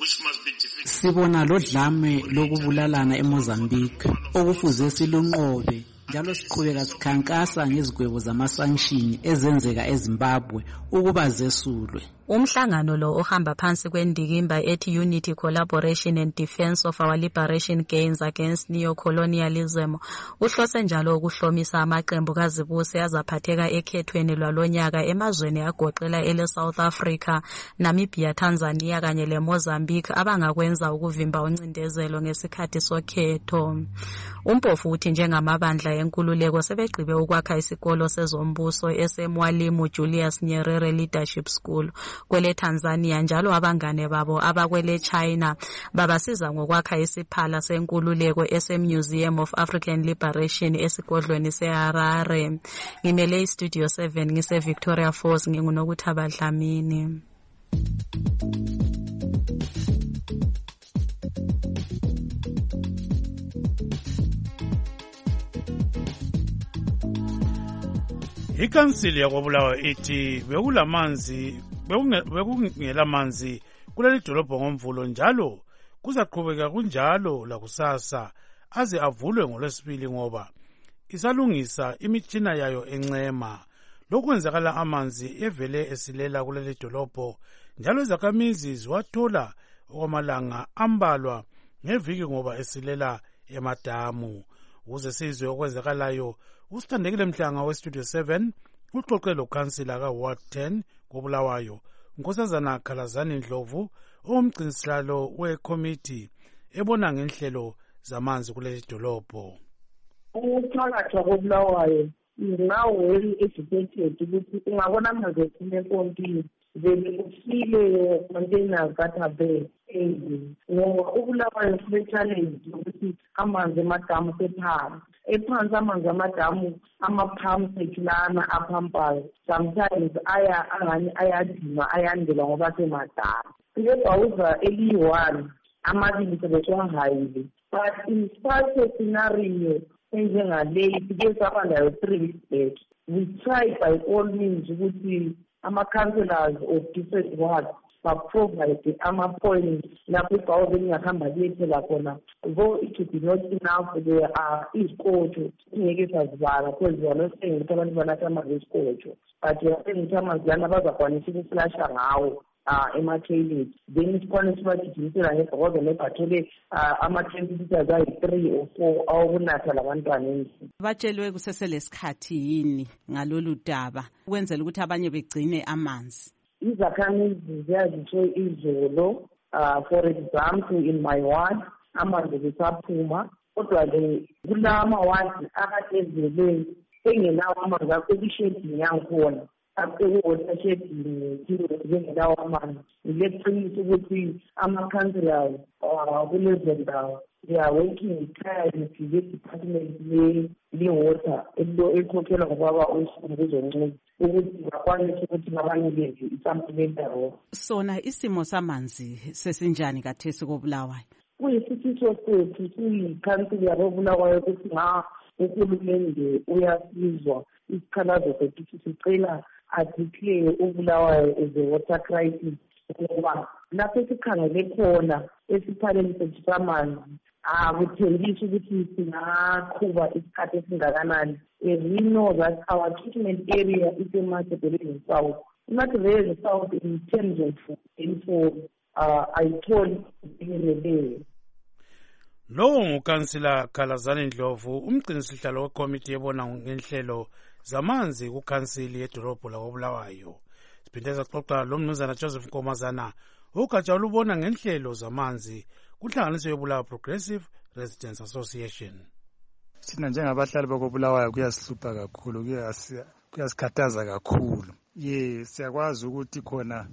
which must be defeated. Sibona lo dlame lokubulalana eMozambique okufuze silunqobe njalo siqhubeka sikhankasa ngezigwebo zama-sanction ezenzeka eZimbabwe ukuba zesulwe. Umhlangano lo ohamba phansi kwendikimba ethi Unity, Collaboration and Defense of Our Liberation Gains Against Neo-Colonialism uhlose njalo ukuhlomisa amaqembu kaZibuse azaphatheka ekhethweni lwalonyaka emazweni agoqela ele South Africa, Namibia, Tanzania kanye le Mozambique abangakwenza ukuvimba uncindezelo ngesikhathi sokhetho. Umpofu uthi njengamabandla enkululeko sebegqibe ukwakha isikolo sezombuso eseMwalimu Julius Nyerere Leadership School kwele Tanzania, njalo abangane babo abakwele China babasiza ngokwakha isiphala senkululeko eseMuseum of African Liberation esigodlweni seHarare. Ngimele iStudio seven ngise Victoria Falls, ngingunokuthaba Dlamini. Ikansili yakobulawa ithi bekulamanzi bekungela manzi kuleli dolobho ngomvulo njalo kuzaqhubeka kunjalo lakusasa aze avulwe ngolwesibili ngoba isalungisa imitshina yayo encema. Lokwenzakala amanzi evele esilela kuleli dolobho njalo izakhamizi ziwathola okwamalanga ambalwa ngeviki ngoba esilela emadamu. Ukuze sizwe okwenzakalayo, usithandekile Mhlanga weStudio seven uxoxe lokhansila kaWard ten koBulawayo uNkosazana Khalazani Ndlovu owumgcinisihlalo wekomiti ebona ngenhlelo zamanzi kuleli dolobho. Ukuphakathi koBulawayo now very educated ukuthi ungabona amanzi ephuma empompini vele ufile containers katabe endlini ngoba uBulawayo sine-challenge yokuthi amanzi emadamu sephara ephansi amanzi amadamu ama-pumps ekulana aphampayo sometimes aya angani ayadima ayandela ngoba semadamu lebhawuza eliyi-one amabili sebeswahayile but in such a scenario enjengaleyi sike saba layo three weeks back we try by all means ukuthi ama-councillors of different wards baprovide ama-points lapho ibhawuza elingahamba liyephela khona, though it would be not enough. There are izikotsho ingeke sazibala because we are not saying ukuthi abantu banatha amanzi esikotsho, but we are saying ukuthi amanzi lana bazakwanisa ukuflasha ngawo uh, ema-toilet, then isikwanisa ubagijimisela ngebhawuza nebhathole uh, ama-temperatures ayi-three or four awokunatha labantwana endlini. Batshelwe kuseselesikhathi yini ngalolu daba ukwenzela ukuthi abanye begcine amanzi? Izakhamizi ziyazitsho izolo, uh, for example in my ward amanzi besaphuma kodwa ke kula mawadi akadezele engenawo amanzi asekishedini yankhona akuwater shedini njengenawo amanzi. Ileqiniso ukuthi ama-councillors kulezo ndawo they are working tirelessly le-department le-water ekhokhelwa ngobaba uSkhumbuzo Ncube ukuthi bakwanise ukuthi babanikeze i-supplementary. Sona isimo samanzi sesinjani kathesi koBulawayo? Kuyisifiso sethu siyikhansili yakoBulawayo ukuthi nga uhulumende uyasizwa isikhalazo sethu sicela adeclare uBulawayo as a water crisis ngoba lapho esikhangele khona esiphaleni sethu samanzi akuthembisi ukuthi singaqhuba isikhathi esingakanani. We know that our treatment area is in Matabeleland South. Matabeleland South in terms of info, uh, I told you. Lowo ngukansila Khalazani Ndlovu umgcinisihlalo wekomiti ebona ngenhlelo zamanzi kukansili yedolobho lakoBulawayo. Siphinde saxoxa lo mnumzana Joseph Nkomazana ugatsha olubona ngenhlelo zamanzi kuhlanganiso yeBulawayo Progressive Residents Association. Thina njengabahlali bakoBulawayo kuyasihlupha kakhulu, kuyasikhathaza kakhulu. Ye siyakwazi ukuthi khona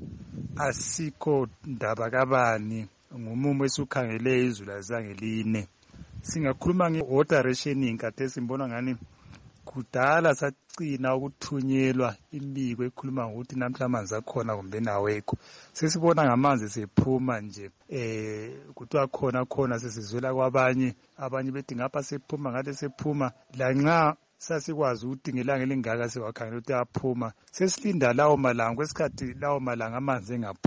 asikho ndaba kabani ngumumo esukhangele izulu azange line. Singakhuluma nge-water rationing kade simbona ngani kudala sacina ukuthunyelwa imibiko ekhuluma ngokuthi namhla amanzi akhona kumbe nawekho. Sesibona ngamanzi sephuma nje eh kuthiwa khona khona sesizwela kwabanye abanye bethi ngapha sephuma ngathi sephuma lanxa sasikwazi ukuthi ngelanga elingaka sewakhangela ukuthi aphuma sesilinda lawo malanga kwesikhathi lawo malanga amanzi engaphumi.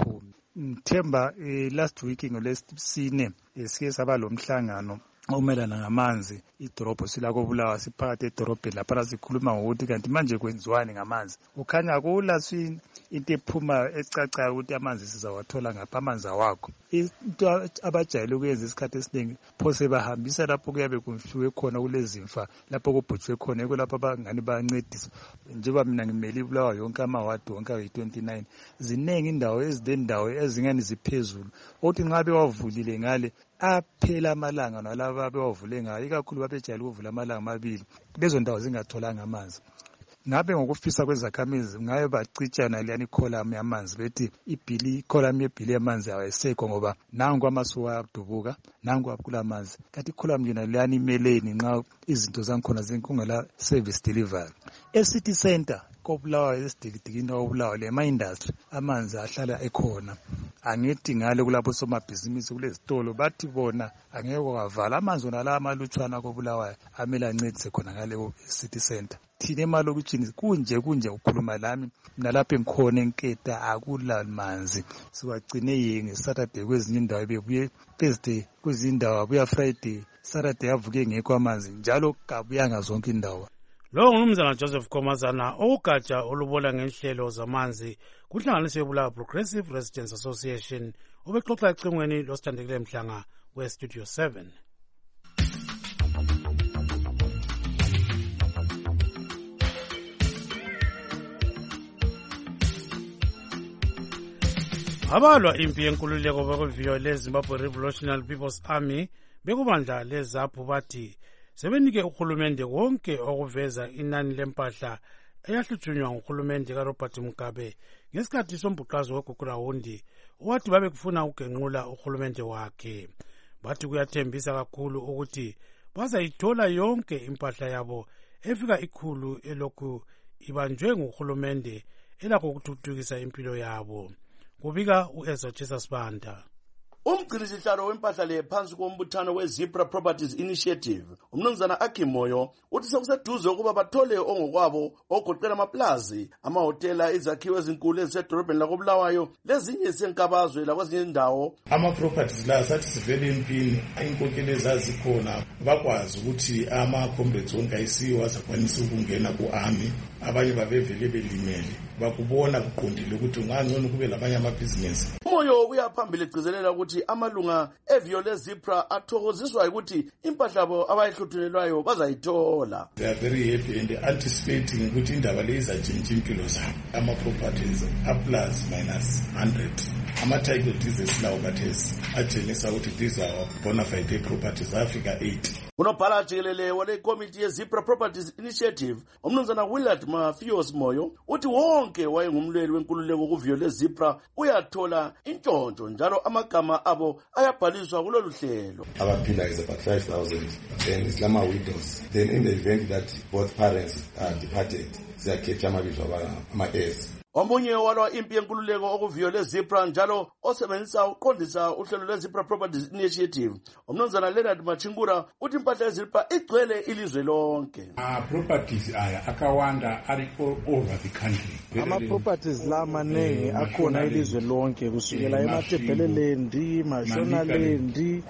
ngithemba eh, last week ngolesine eh, sike saba lo mhlangano omelana ngamanzi idorobho silako Bulawayo siphakathi edorobheni lapha sikhuluma ngokuthi kanti manje kwenziwani ngamanzi ukhanya kula into ephuma ecacayo ukuthi amanzi sizawathola ngapha amanzi awakho into abajayele ukuyenza isikhathi esiningi phose bahambisa lapho kuyabe kumfiwe khona kulezimfa lapho kubhutshwe khona eko lapho abangani bayancedisa njengoba mina ngimele iBulawayo yonke amawadi wonke ayi twenty-nine zinengi indawo ezidendawo ezingani ziphezulu ukuthi nxa bewavulile ngale aphela amalanga nalabo abewavule ngayo ikakhulu babejayele ukuvula amalanga amabili lezo ndawo zingatholanga amanzi ngabe ngokufisa kwezakhamizi ngayo bacitshana leyani column yamanzi bethi ibhili column yebhili yamanzi ayisekho ngoba nangu amasuka adubuka nangu akulamanzi kanti column yona leyani imeleni nxa izinto zankhona zinkungela service delivery eCity Center koBulawayo esidikidikini koBulawayo lema industry amanzi ahlala ekhona angithi ngale kulapho somabhizinisi kulezitolo bathi bona angeke kwavala amanzi ona la amalutshwana koBulawayo amela ancedise khona ngale City Center thina emalokitshini kunje kunje ukukhuluma lami mina lapha engikhona enketa akula manzi siwagcine yenge Saturday kwezinye indawo bebuye Thursday kwezinye indawo abuya Friday Saturday avuke ngekho amanzi njalo kabuyanga zonke indawo. Lo ngumnumzana Joseph Komazana okugatsha olubona ngenhlelo zamanzi kuhlanganiswe eBulawayo Progressive Residents Association obexoxa ecingweni losithandekile mhlanga we-Studio seven. Abalwa impi yenkululeko bakweviyo leZimbabwe Revolutionary People's Army bekubandla leZAPU bathi sebenike uhulumende wonke okuveza inani lempahla eyahlujunywa nguhulumende kaRobert Mugabe ngesikhathi sombhuqazo weGugurahundi owathi babekufuna ukugenqula uhulumende wakhe. Bathi kuyathembisa kakhulu ukuthi bazayithola yonke impahla yabo efika ikhulu elokhu ibanjwe nguhulumende elakho ukuthuthukisa impilo yabo. Kubika uEzo Jesus Banda. Umgcinisihlalo wempahla le phansi kombuthano weZebra Properties Initiative umnumzana Akimoyo uthi sekuseduze ukuba bathole ongokwabo ogoqela amaplazi amahotela izakhiwo ezinkulu ezisedolobheni lakoBulawayo lezinye esenkabazwe lakwezinye indawo. Ama-properties la sathi sivele empini inkokhelo ezazikhona bakwazi ukuthi ama-comrades wonke ayisiwo azakwanisa ukungena ku-army abanye babevele belimele bakubona kuqondile ukuthi ungangcono kube labanye amabhizinesi. Umoyo uyaphambili egcizelela ukuthi amalunga eviyo leZebra athokoziswa ukuthi impahla abo abayihluthulelwayo bazayithola. They are very happy and anticipating ukuthi indaba le izatshintsha impilo zabo. Ama-properties aplus minus one hundred. Ama-title deeds esilawo kathesi atshengisa ukuthi these are bona fide properties afika eight. Unobhala jikelele wale komiti yeZebra Properties Initiative umnumzana Willard Mafios Moyo uthi wonke wayengumlweli wenkululeko kuviyo leZebra uyathola intshontsho njalo amagama abo ayabhaliswa kulolu hlelo. Our pillar is about five thousand and Islama widows. Then in the event that both parents are departed, they are kept ama heirs. Omunye walwa impi yenkululeko okuviyo leZebra njalo osebenzisa uqondisa uhlelo leZebra Properties Initiative umnumzana Leonard Machingura uthi impahla yeZebra igcwele ilizwe lonke. Ah properties aya akawanda ari all over the country. Ama properties la manengi akhona ilizwe lonke kusukela eMatebeleland, Mashonaland,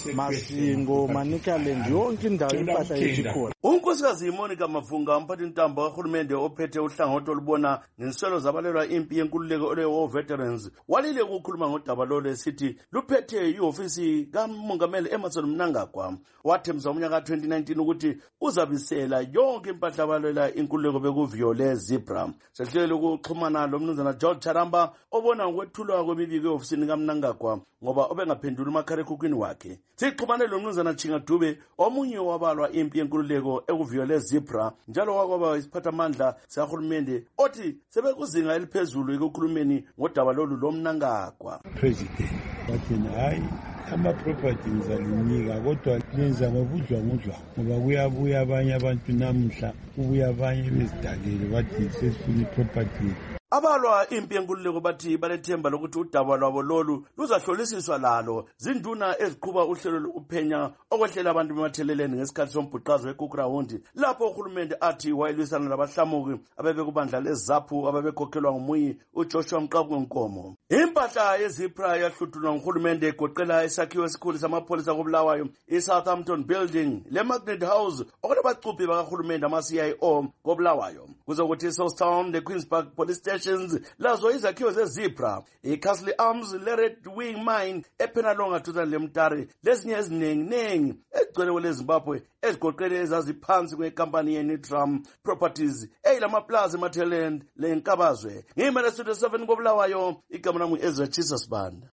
Masingo, Manicaland yonke indawo impahla yezikhona. Unkosikazi Monica Mavunga umphathi ntambo kahulumende ophethe uhlangothi olubona ngenselo zabalelwa impi yenkululeko ole veterans walile ukukhuluma ngodaba lo lesithi luphethe ihofisi kaMongameli Emmerson Mnangagwa wathemza umnyaka twenty nineteen ukuthi uzabisela yonke impahla abalelwa inkululeko bekuviyo leZebra. Sehlele ukuxhumana lo mnumzana George Charamba obona ngokwethulwa kwemibiko ehofisini kaMnangagwa ngoba obengaphendula umakhalekhukhwini wakhe. Sixhumane lo mnumzana Chinga Dube omunye wabalwa impi yenkululeko ekuviyo leZebra njalo wakwaba isiphathamandla sahulumende othi sebekuzinga eliphezulu ekukhulumeni ngodaba lolu loMnangagwa. President bathi hayi ama-properties alinika kodwa lenza ngobudlwa ngudlwa ngoba kuyabuya abanye abantu namhla kubuya abanye bezidalele bathi sesifuna i-property. Abalwa impi yenkululeko bathi balethemba lokuthi udaba lwabo lolu luzahlolisiswa lalo zinduna eziqhuba uhlelo lokuphenya okwehlela abantu bematheleleni ngesikhathi sombhuqazo eKukrahundi lapho uhulumende athi wayelwisana labahlamuki abebekubandla lezaphu ababekhokhelwa ngumuyi uJoshua Mqabunkomo. Impahla yeZipra yahluthulwa nguhulumende egoqela isakhiwo esikhulu samapholisa koBulawayo iSouthampton Building leMagnet House okunabacuphi bakahulumende ama-C I O koBulawayo. Kuzokuthi iSouthtown leQueenspark Police Stations lazo izakhiwo zeZipra, iCastle Arms leRed Wing Mine ePenalonga duze leMtari lezinye eziningi ezigcwele kweleZimbabwe ezigoqele ezaziphansi kwekampani yeNitram Properties eyilamaplaza eMatheland leNkabazwe. Ngimele Studio seven koBulawayo, igama lami Ezra Jesus Banda.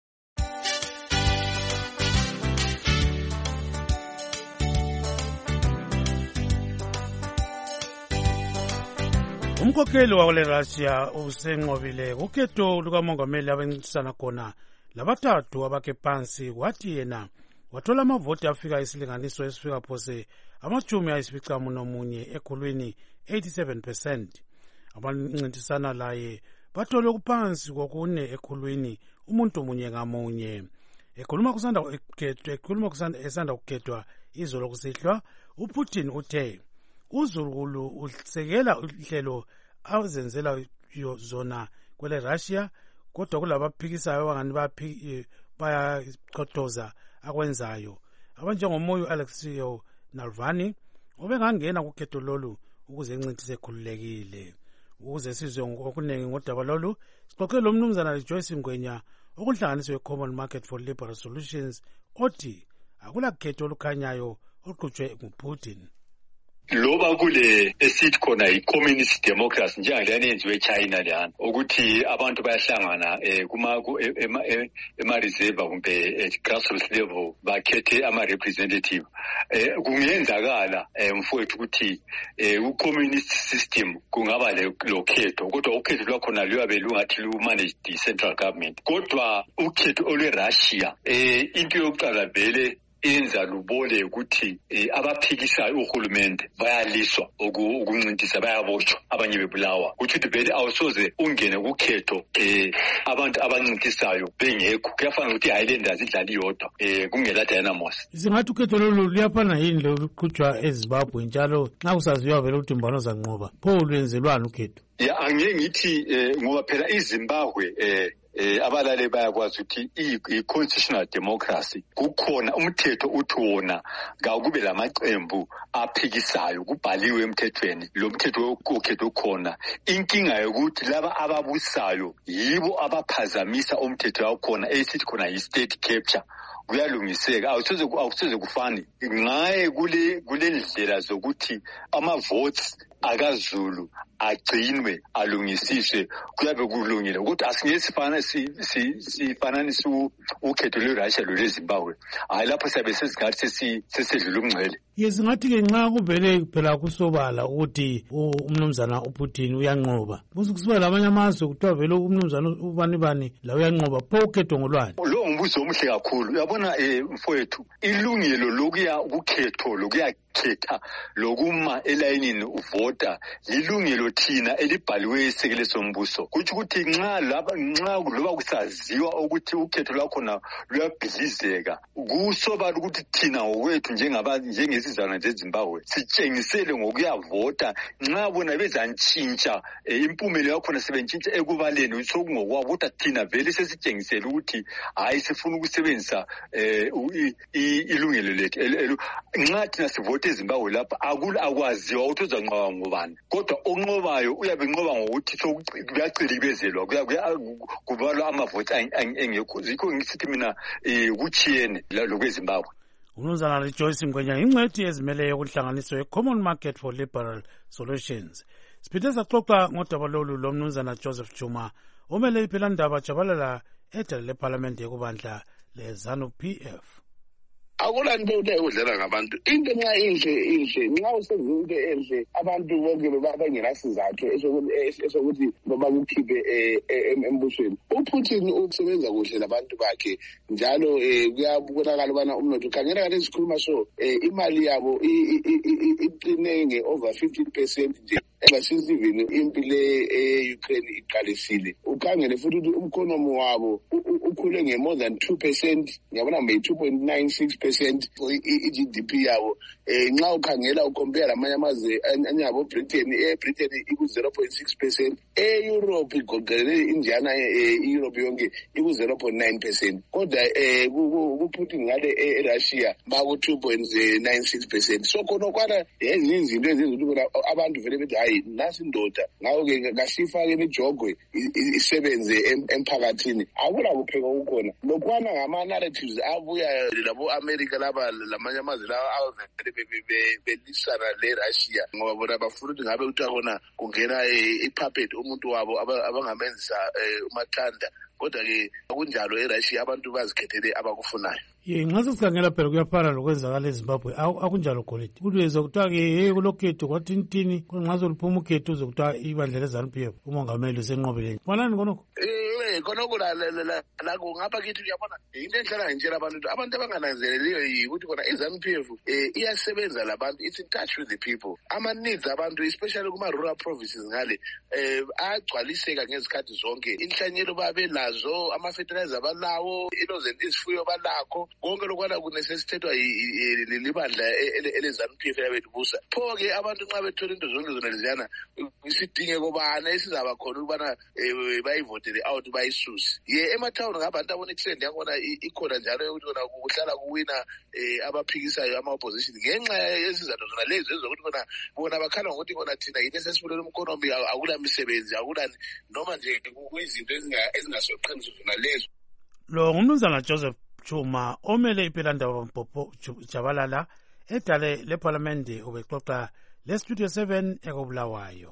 Umkhokheli wakule Russia usenqobile ukhetho lukamongameli abancintisana khona labathathu abakhe phansi, wathi yena wathola amavoti afika isilinganiso esifika phose amachumi ayisificamunwemunye ekhulwini eighty-seven percent. Abancintisana laye bathole kuphansi kokune ekhulwini umuntu munye ngamunye. Ekhuluma kusanda ukhetho ekhuluma kusanda esanda ukukhethwa izolo kusihlwa, uPutin uthe uZulu usekela uhlelo awuzenzela zona kwele Russia, kodwa kulabaphikisayo abangani baphiki bayaqothoza akwenzayo abanjengomoyo Alexei Navalny obengangena kukhetho lolu ukuze encintise ekhululekile. Ukuze sizwe okunengi ngodaba lolu, sixoxe lo mnumzana Joyce Ngwenya okunhlanganiso we-Common Market for Liberal Solutions othi akula khetho olukhanyayo oluqhutshwe nguPutin. Loba kule esithi khona i-communist democracy njengaleyana yenziwe eChina leyana ukuthi abantu bayahlangana eh kuma ema-reserve kumbe grassroots level bakhethe ama-representative eh kungenzakala mfowethu ukuthi u-communist system kungaba lokhetho, kodwa ukhetho lwakhona luyabe lungathi lu-manage the central government. Kodwa ukhetho olwe-Russia eh into yokuqala vele enza lubole ukuthi abaphikisayo uhulumende bayaliswa ukuncintisa, bayaboshwa, abanye bebulawa. Ukuthi vele awusoze ungene kukhetho eh abantu abancintisayo bengekho. Kuyafana ukuthi Highlanders idlala iyodwa eh kungela Diana Moss. Singathi ukhetho lolu liyafana yini lokuqhutshwa eZimbabwe njalo nxa kusaziwa vele ukuthi imbano zanqoba pho lwenzelwana ukhetho? Ya angeke ngithi ngoba phela iZimbabwe eh eh abalale bayakwazi ukuthi i-constitutional democracy kukhona umthetho uthi wona akube lamaqembu aphikisayo kubhaliwe emthethweni. Lo mthetho wokhetho ukhona. Inkinga yokuthi laba ababusayo yibo abaphazamisa umthetho wakhona esithi khona yi-state capture. Kuyalungiseka, awusoze awusoze kufani ngaye kule kule ndlela zokuthi ama votes akaZulu agcinwe alungisiswe kuyabe kulungile ukuthi asingezifana sifananisa ukhetho lweRussia lweZimbabwe. Hayi lapho siyabe sesingathi sesedlula umngcele. Yesingathi ke nxa kuvele phela kusobala ukuthi umnumzana uPutin uyanqoba kusukusiba labanye amazwe kuthiwa vele umnumzana ubani bani la uyanqoba pho ukhetho ngolwani. Lo umbuzo omuhle kakhulu. Uyabona mfowethu ilungelo lokuya ukhetho lokuya khetha lokuma elayinini uvota lilungelo thina elibhaliwe isekele sombuso. Kuthi ukuthi nxa laba nxa loba kusaziwa ukuthi ukhetho lwakho na luyabhilizeka kusoba ukuthi thina ngokwethu njengaba njengesizwana zeZimbabwe sitshengisele ngokuyavota nxa bona bezantshintsha impumelo yakho na sebentshintsha ekubaleni sokungokwabo ukuthi thina vele sesitshengisele ukuthi hayi sifuna ukusebenzisa ilungelo lethu nxa thina sivote eZimbabwe lapha akula akwaziwa ukuthi uzanqoba ngubani, kodwa onqobayo uyabe enqoba ngokuthi kuyacilibezelwa kubalwa amavoti engekho. Zikho ngisithi mina kuchiyene lokweZimbabwe. Umnumzana Joyce Ngwenya ingcwethi ezimeleyo kuhlanganiso ye-Common Market for Liberal Solutions. Siphinde saxoxa ngodaba lolu lo mnumzana Joseph Juma omele iphela ndaba jabalala edale leParliament yekubandla leZANU P F. akulani bewuleyo udlala ngabantu into nxa inhle inhle nxa usenza into enhle abantu bonke bengenasizathu esokuthi bakukhiphe embusweni. uPutin usebenza kuhle labantu bakhe njalo kuyabonakala ubana umnotho ukhangela kale sikhuluma so imali yabo iqine nge-over fifteen percent nje ever since even impi le e-Ukraine iqalisile. Ukhangele futhi ukuthi umkhonomi wabo ukhule nge-more than two percent, ngiyabona mbe two point nine six percent i-G D P yabo. Nxa ukhangela ukompare lamanye amazwe anyabo Britain, e-Britain iku-zero point six percent, e-Europe igoqelele Indiana, i-Europe yonke iku-zero point nine percent. Kodwa kuPutin ngale e-Russia baku-two point nine six percent. So khonokwana ezinye izinto ezenza ukuthi abantu vele bethi hayi nasi indoda ngawo-ke kasifake imijogwe isebenze emphakathini. Akula kupheka kukhona lokhwana ngama-narratives abuya labo-America laba lamanye amazwe lawa avele belisana le-Russia ngoba bona bafuna ukuthi ngabe kuthiwa khona kungena i-puppet umuntu wabo abangamenzisa umathanda. Kodwa-ke kunjalo e-Russia abantu bazikhethele abakufunayo. Ye nxa sesikhangela phela kuyafana lokwenzakala eZimbabwe akunjalo Goleti. Kuthiwa kuthiwa-ke ye kulokhetho kwathintini nxa soluphuma ukhetho uzokuthiwa ibandla le-ZANU P F umongameli usenqobeleni. Bonani konokho? Eh konokho la la kungapha kithi uyabona into enhlala ngitshela abantu abantu abangananzeleliyo yikuthi khona i-ZANU P F eh iyasebenza labantu, it's in touch with the people. Ama needs abantu especially kuma rural provinces ngale eh agcwaliseka ngezikhathi zonke. Inhlanyelo babe lazo, ama fertilizer balawo, inoze izifuyo balakho. Konke lokwana kunesesithethwa libandla ele-ZANU P F yabethu busa. Pho-ke abantu nxa bethola into zonke zona leziyana isidinge kobana esizaba khona ukubana bayivotele out bayisuse. Ye emathawuni ngabantu abona i-trend yakhona ikhona njalo yokuthi kona kuhlala kuwina abaphikisayo ama-opposition ngenxa yesizathu zona lezo ezokuthi kona bona bakhala ngokuthi kona thina yini esesifulela umkhonomi akula misebenzi akulani noma nje kuyizinto ezingasoqiniso zona lezo. Lo ngumnumzana Joseph Chuma omele iPhilandaba Mpopo Jabalala edale leParliament ubexoxa leStudio seven ekobulawayo.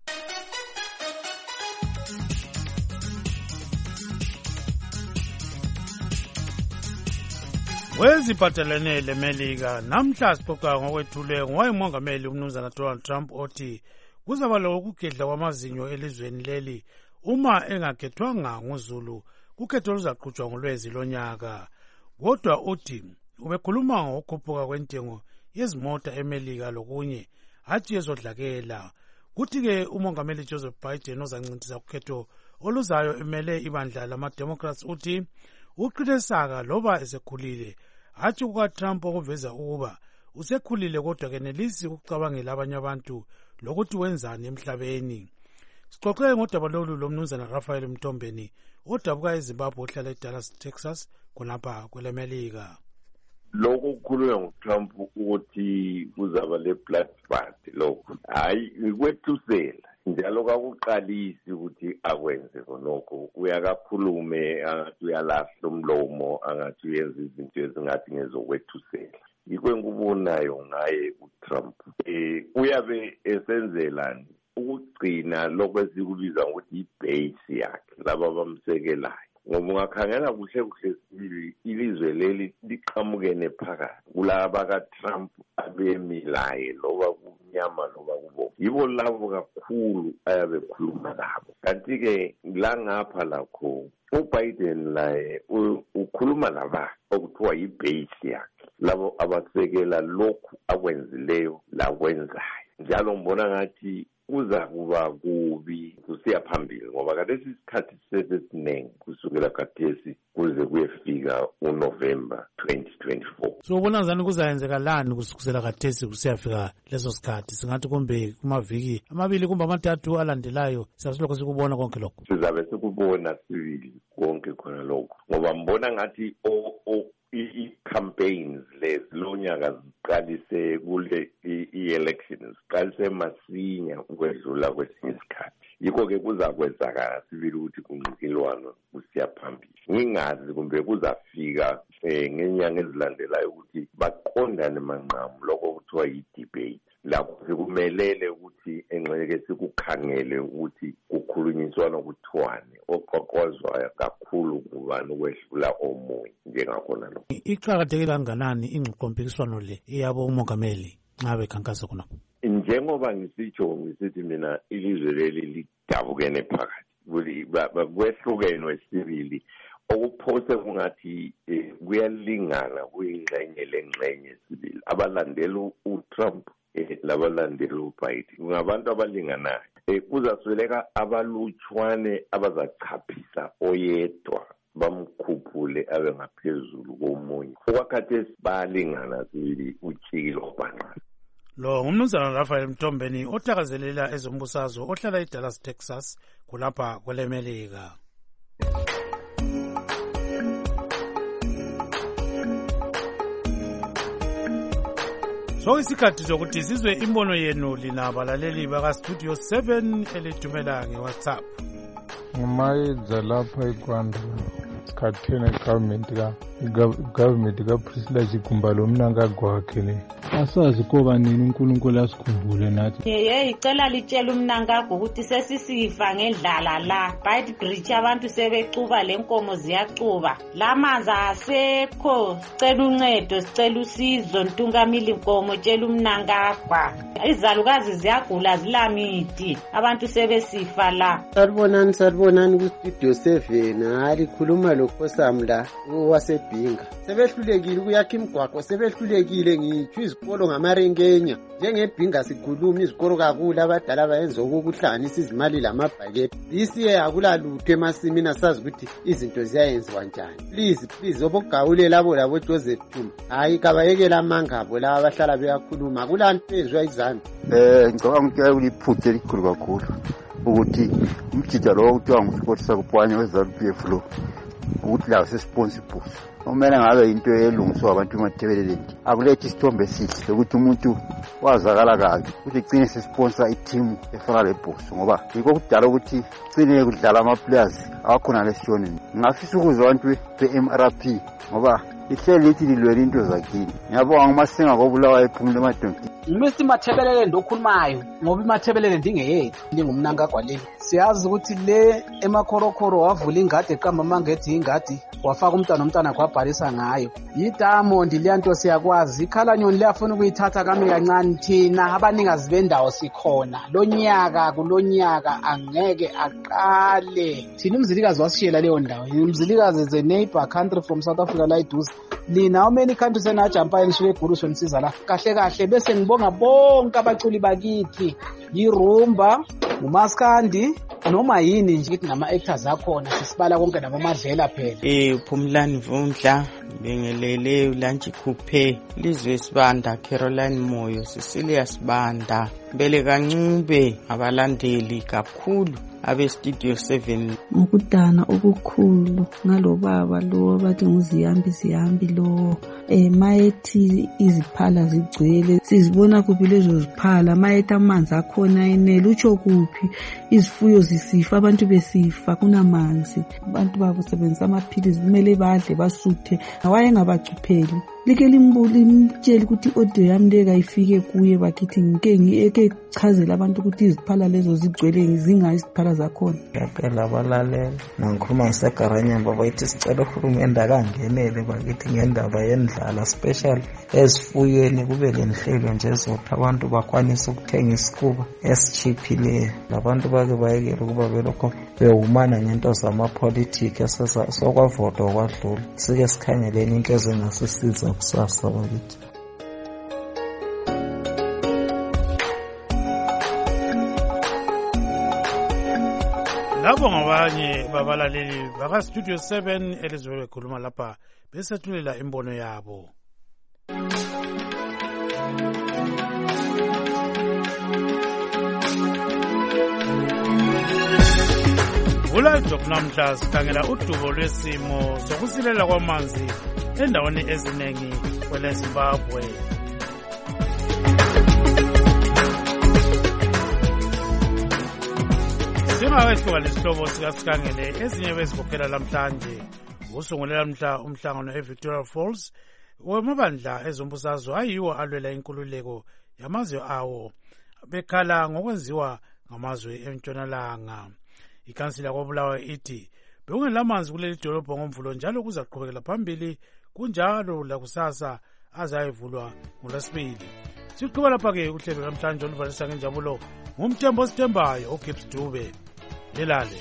Weziphathelene leMelika namhla sixoxa ngokwethule ngowayemongameli umnumzana Donald Trump othi kuzaba lokugedla kwamazinyo elizweni leli uma engakhethwanga nguZulu kukhetho luzaqhutshwa ngolwezi lonyaka. Kodwa uthi ubekhuluma ngokukhuphuka kwentengo yezimota eMelika lokunye hathi ezodlakela. Kuthi-ke umongameli Joseph Biden ozancintisana kukhetho oluzayo emele ibandla lama-Democrats uthi uqhithisaka loba esekhulile hathi kukaTrump okuveza ukuba usekhulile kodwa kenelisi ukucabangela abanye abantu lokuthi wenzani emhlabeni. Sixoxe ngodaba lolu lomnumzana Raphael Mtombeni odabuka eZimbabwe ohlala eDallas, Texas khonapha kweleMelika. Lokho kukhulunywa nguTrump ukuthi kuzaba le-bloodbath lokho hayi ikwethusela njalo kakuqalisi ukuthi akwenze khonokho. Uyakakhulume angathi uyalahla umlomo angathi uyenza izinto ezingathi ngezokwethusela. Yikho engikubonayo ngaye uTrump eh uyabe esenzelani ukugcina lokho esikubiza ukuthi ibase yakhe laba bamsekelayo. Ngoba ungakhangela kuhle kuhle sibili ilizwe leli liqhamukene phakathi kulaba kaTrump abemilaye loba kumnyama loba kubomvu. Yibo labo kakhulu ayabe khuluma nabo. Kanti-ke la ngapha lakho uBiden laye ukhuluma naba okuthiwa yibase yakhe labo abasekela lokhu akwenzileyo lakwenzayo. Njalo ngibona ngathi kuza kuba kubi kusiya phambili ngoba kade isikhathi sesiningi kusukela khathesi kuze kuyefika uNovember twenty twenty-four. So ubona ngani kuzayenzeka lani kusukela khathesi kusiyafika leso sikhathi singathi kumbe kumaviki amabili kumbe amathathu alandelayo siyasilokho sikubona konke lokho. Sizabe sikubona sibili konke khona lokho ngoba mbona ngathi o i-campaigns lezi lonyaka ziqalise kule i-elections ziqalise masinya ukwedlula kwesinye isikhathi. yikho-ke kuzakwenzakala sibili ukuthi kunqikilwano kusiya phambili. Ngingazi kumbe kuzafika um ngenyanga ezilandelayo ukuthi baqondane manqamu lokho kuthiwa yi-debate. Lapho sekumelele ukuthi engxenye sikukhangele ukuthi kukhulunyiswana kuthiwane oqoqozwayo kakhulu ngubani ukwedlula omunye njengakhona lo. Iqakatheke kanganani ingxoxompikiswano le iyabo umongameli nxa bekhankasa khonapho? Njengoba ngisitsho ngisithi mina ilizwe leli lidabukene phakathi kwehlukenwe sibili okuphose kungathi kuyalingana kuyingxenye lengxenye sibili abalandela uTrump labalandela uBiden kungabantu abalinganayo. Kuzasweleka abalutshwane abazachaphisa oyedwa bamkhuphule abe ngaphezulu komunye. Okwakhathesi bayalingana sibili utshikile obhanqana. Lo ngumnumzana Raphael Mtombeni othakazelela ezombusazwe ohlala eDallas, Texas kulapha kwelemelika. So isikhathi sokuthi sizwe imbono yenu lina balaleli baka Studio seven elithumela ngeWhatsApp. Ngimayedza lapha eKwanda sikhathene government ka government ka Priscilla Chigumba lo mnanga kwakhe le. Asazi koba nini uNkulunkulu asikhumbule nathi. Yeye icela litshela umnangagwa ukuthi sesisifa ngendlala la. Bite bridge abantu sebecuba lenkomo ziyacuba. Lamanzi asekho. Sicela uncedo, sicela usizo ntungamili inkomo tshela umnangagwa. Izalukazi ziyagula zilamidi. Abantu sebesifa la. Salibonani salibonani ku Studio seven alikhuluma lokhosami la wasebhinga. Sebehlulekile ukuyakha imigwaqo sebehlulekile ngitsho izikolo ngamarengenya njengebhinga sikhuluma izikolo kakhulu abadala bayenza ukuhlanganisa izimali lamabhaketi. Isiye akulalutho emasimini asazi ukuthi izinto ziyayenziwa njani. Please please obogawule labo labo Joseph Thuma hayi kabayekela amangabo la abahlala beyakhuluma kulanto ezwa izami. Eh ngicabanga ukuthi uliphuthe likhulu kakhulu ukuthi umjija lo kuthiwa nguSport sakupwanya weZANU-P F lo ukuthi la sesponsible kumele ngabe into elungiswa abantu emathebeleleni akulethi isithombe esihle ukuthi umuntu wazakala kabi ukuthi igcine sesponsor i-team efana leBoss ngoba yikho kudala ukuthi igcine kudlala ama-players awakhona lesishonini. Ngingafisa ukuzwa abantu be-M R P ngoba ihleli lithi lilwela into zakini. Ngiyabonga nguMasinga kobulawa ephumule emadonki. Ngimisi Mathebelele ndokhulumayo ngoba iMathebelele ndingeyethu ndingumnangagwa le. Siyazi ukuthi le emakhorokhoro wavula ingadi eqamba mangethi ingadi wafaka umntwana umntwana kwabhalisa ngayo. Yi-Diamond liyanto siyakwazi ikhalanyoni liyafuna ukuyithatha kami kancane thina abaningazi bendawo sikhona. Lo nyaka kulonyaka angeke aqale. Thina umzilikazi wasishiyela leyo ndawo. Umzilikazi is a neighbor country from South Africa la iduze. Nina how many countries enajampa enisuke eGuruso nisiza la kahle kahle bese ngibonga bonke abaculi bakithi yiRumba uMaskandi noma yini nje ukuthi nama actors akhona sisibala konke nabamadlela phela. Eh Phumlani Vundla bengelele uLanchi Khuphe Lizwe Sibanda Caroline Moyo Cecilia Sibanda Bele Kancube abalandeli kakhulu abe Studio seven ngokudana okukhulu ngalobaba lo abathi nguziyambi ziyambi lo eh mayethi iziphala zigcwele sizibona kuphi lezo ziphala mayethi amanzi akhona enele utsho kuphi izifuyo zisifa abantu besifa kunamanzi abantu bakusebenzisa amaphilisi kumele badle basuthe awaye ngabacupheli like limbuli mtshela ukuthi audio yami leka ifike kuye bakithi ngike ngiyeke chazela abantu ukuthi iziphala lezo zigcwele ngizinga iziphala zakhona. Ngiyacela abalalela ngikhuluma ngisegaranyamba bayithi sicela uhulumende akangenele bakithi ngendaba yendlala special ezifuyweni kube lenhlelo nje zokuthi abantu bakwanise ukuthenga isikuba esichiphileyo labantu bake bayekela ukuba belokho bewumana ngento zamapolitiki esesokwavota kwadlula sike sikhangeleni into ezingasisiza kusasa bakithi. Labo ngabanye babalaleli baka Studio seven elizwe bekhuluma lapha besethulela imbono yabo. Kulajok namhla sikhangela udubo lwesimo sokusilela kwamanzi endaweni eziningi kweleZimbabwe. Singawehluka lesihlobo sikaSikangele ezinye bezikhokhela lamhlanje usungulela mhla umhlangano eVictoria Falls wemabandla ezombusazwe ayiwo alwela inkululeko yamazwe awo bekhala ngokwenziwa ngamazwe entshonalanga. Ikhansila kwaBulawayo ithi bekungelamanzi kuleli dolobho ngomvulo njalo kuzaqhubekela phambili kunjalo lakusasa azayivulwa ngoLwesibili. Siqhubeka lapha-ke uhlelo namhlanje oluvalisa ngenjabulo ngumthembo osithembayo uGibbs Dube. Lelale.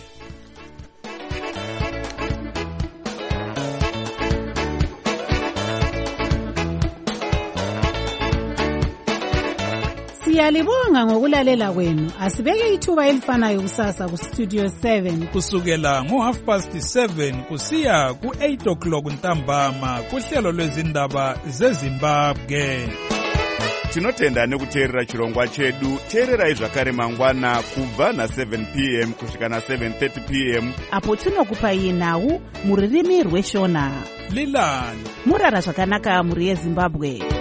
Siyalibonga ngokulalela kwenu. Asibeke ithuba elifanayo kusasa ku Studio seven kusukela ngo half past seven kusiya ku eight o'clock ntambama kuhlelo lwezindaba zeZimbabwe. Tinotenda nekuteerera chirongwa chedu. Teererai zvakare mangwana kubva na seven p m kusvika na seven thirty p m apo tinokupai nhau muririmi rweshona. Lilani murara zvakanaka muri yeZimbabwe.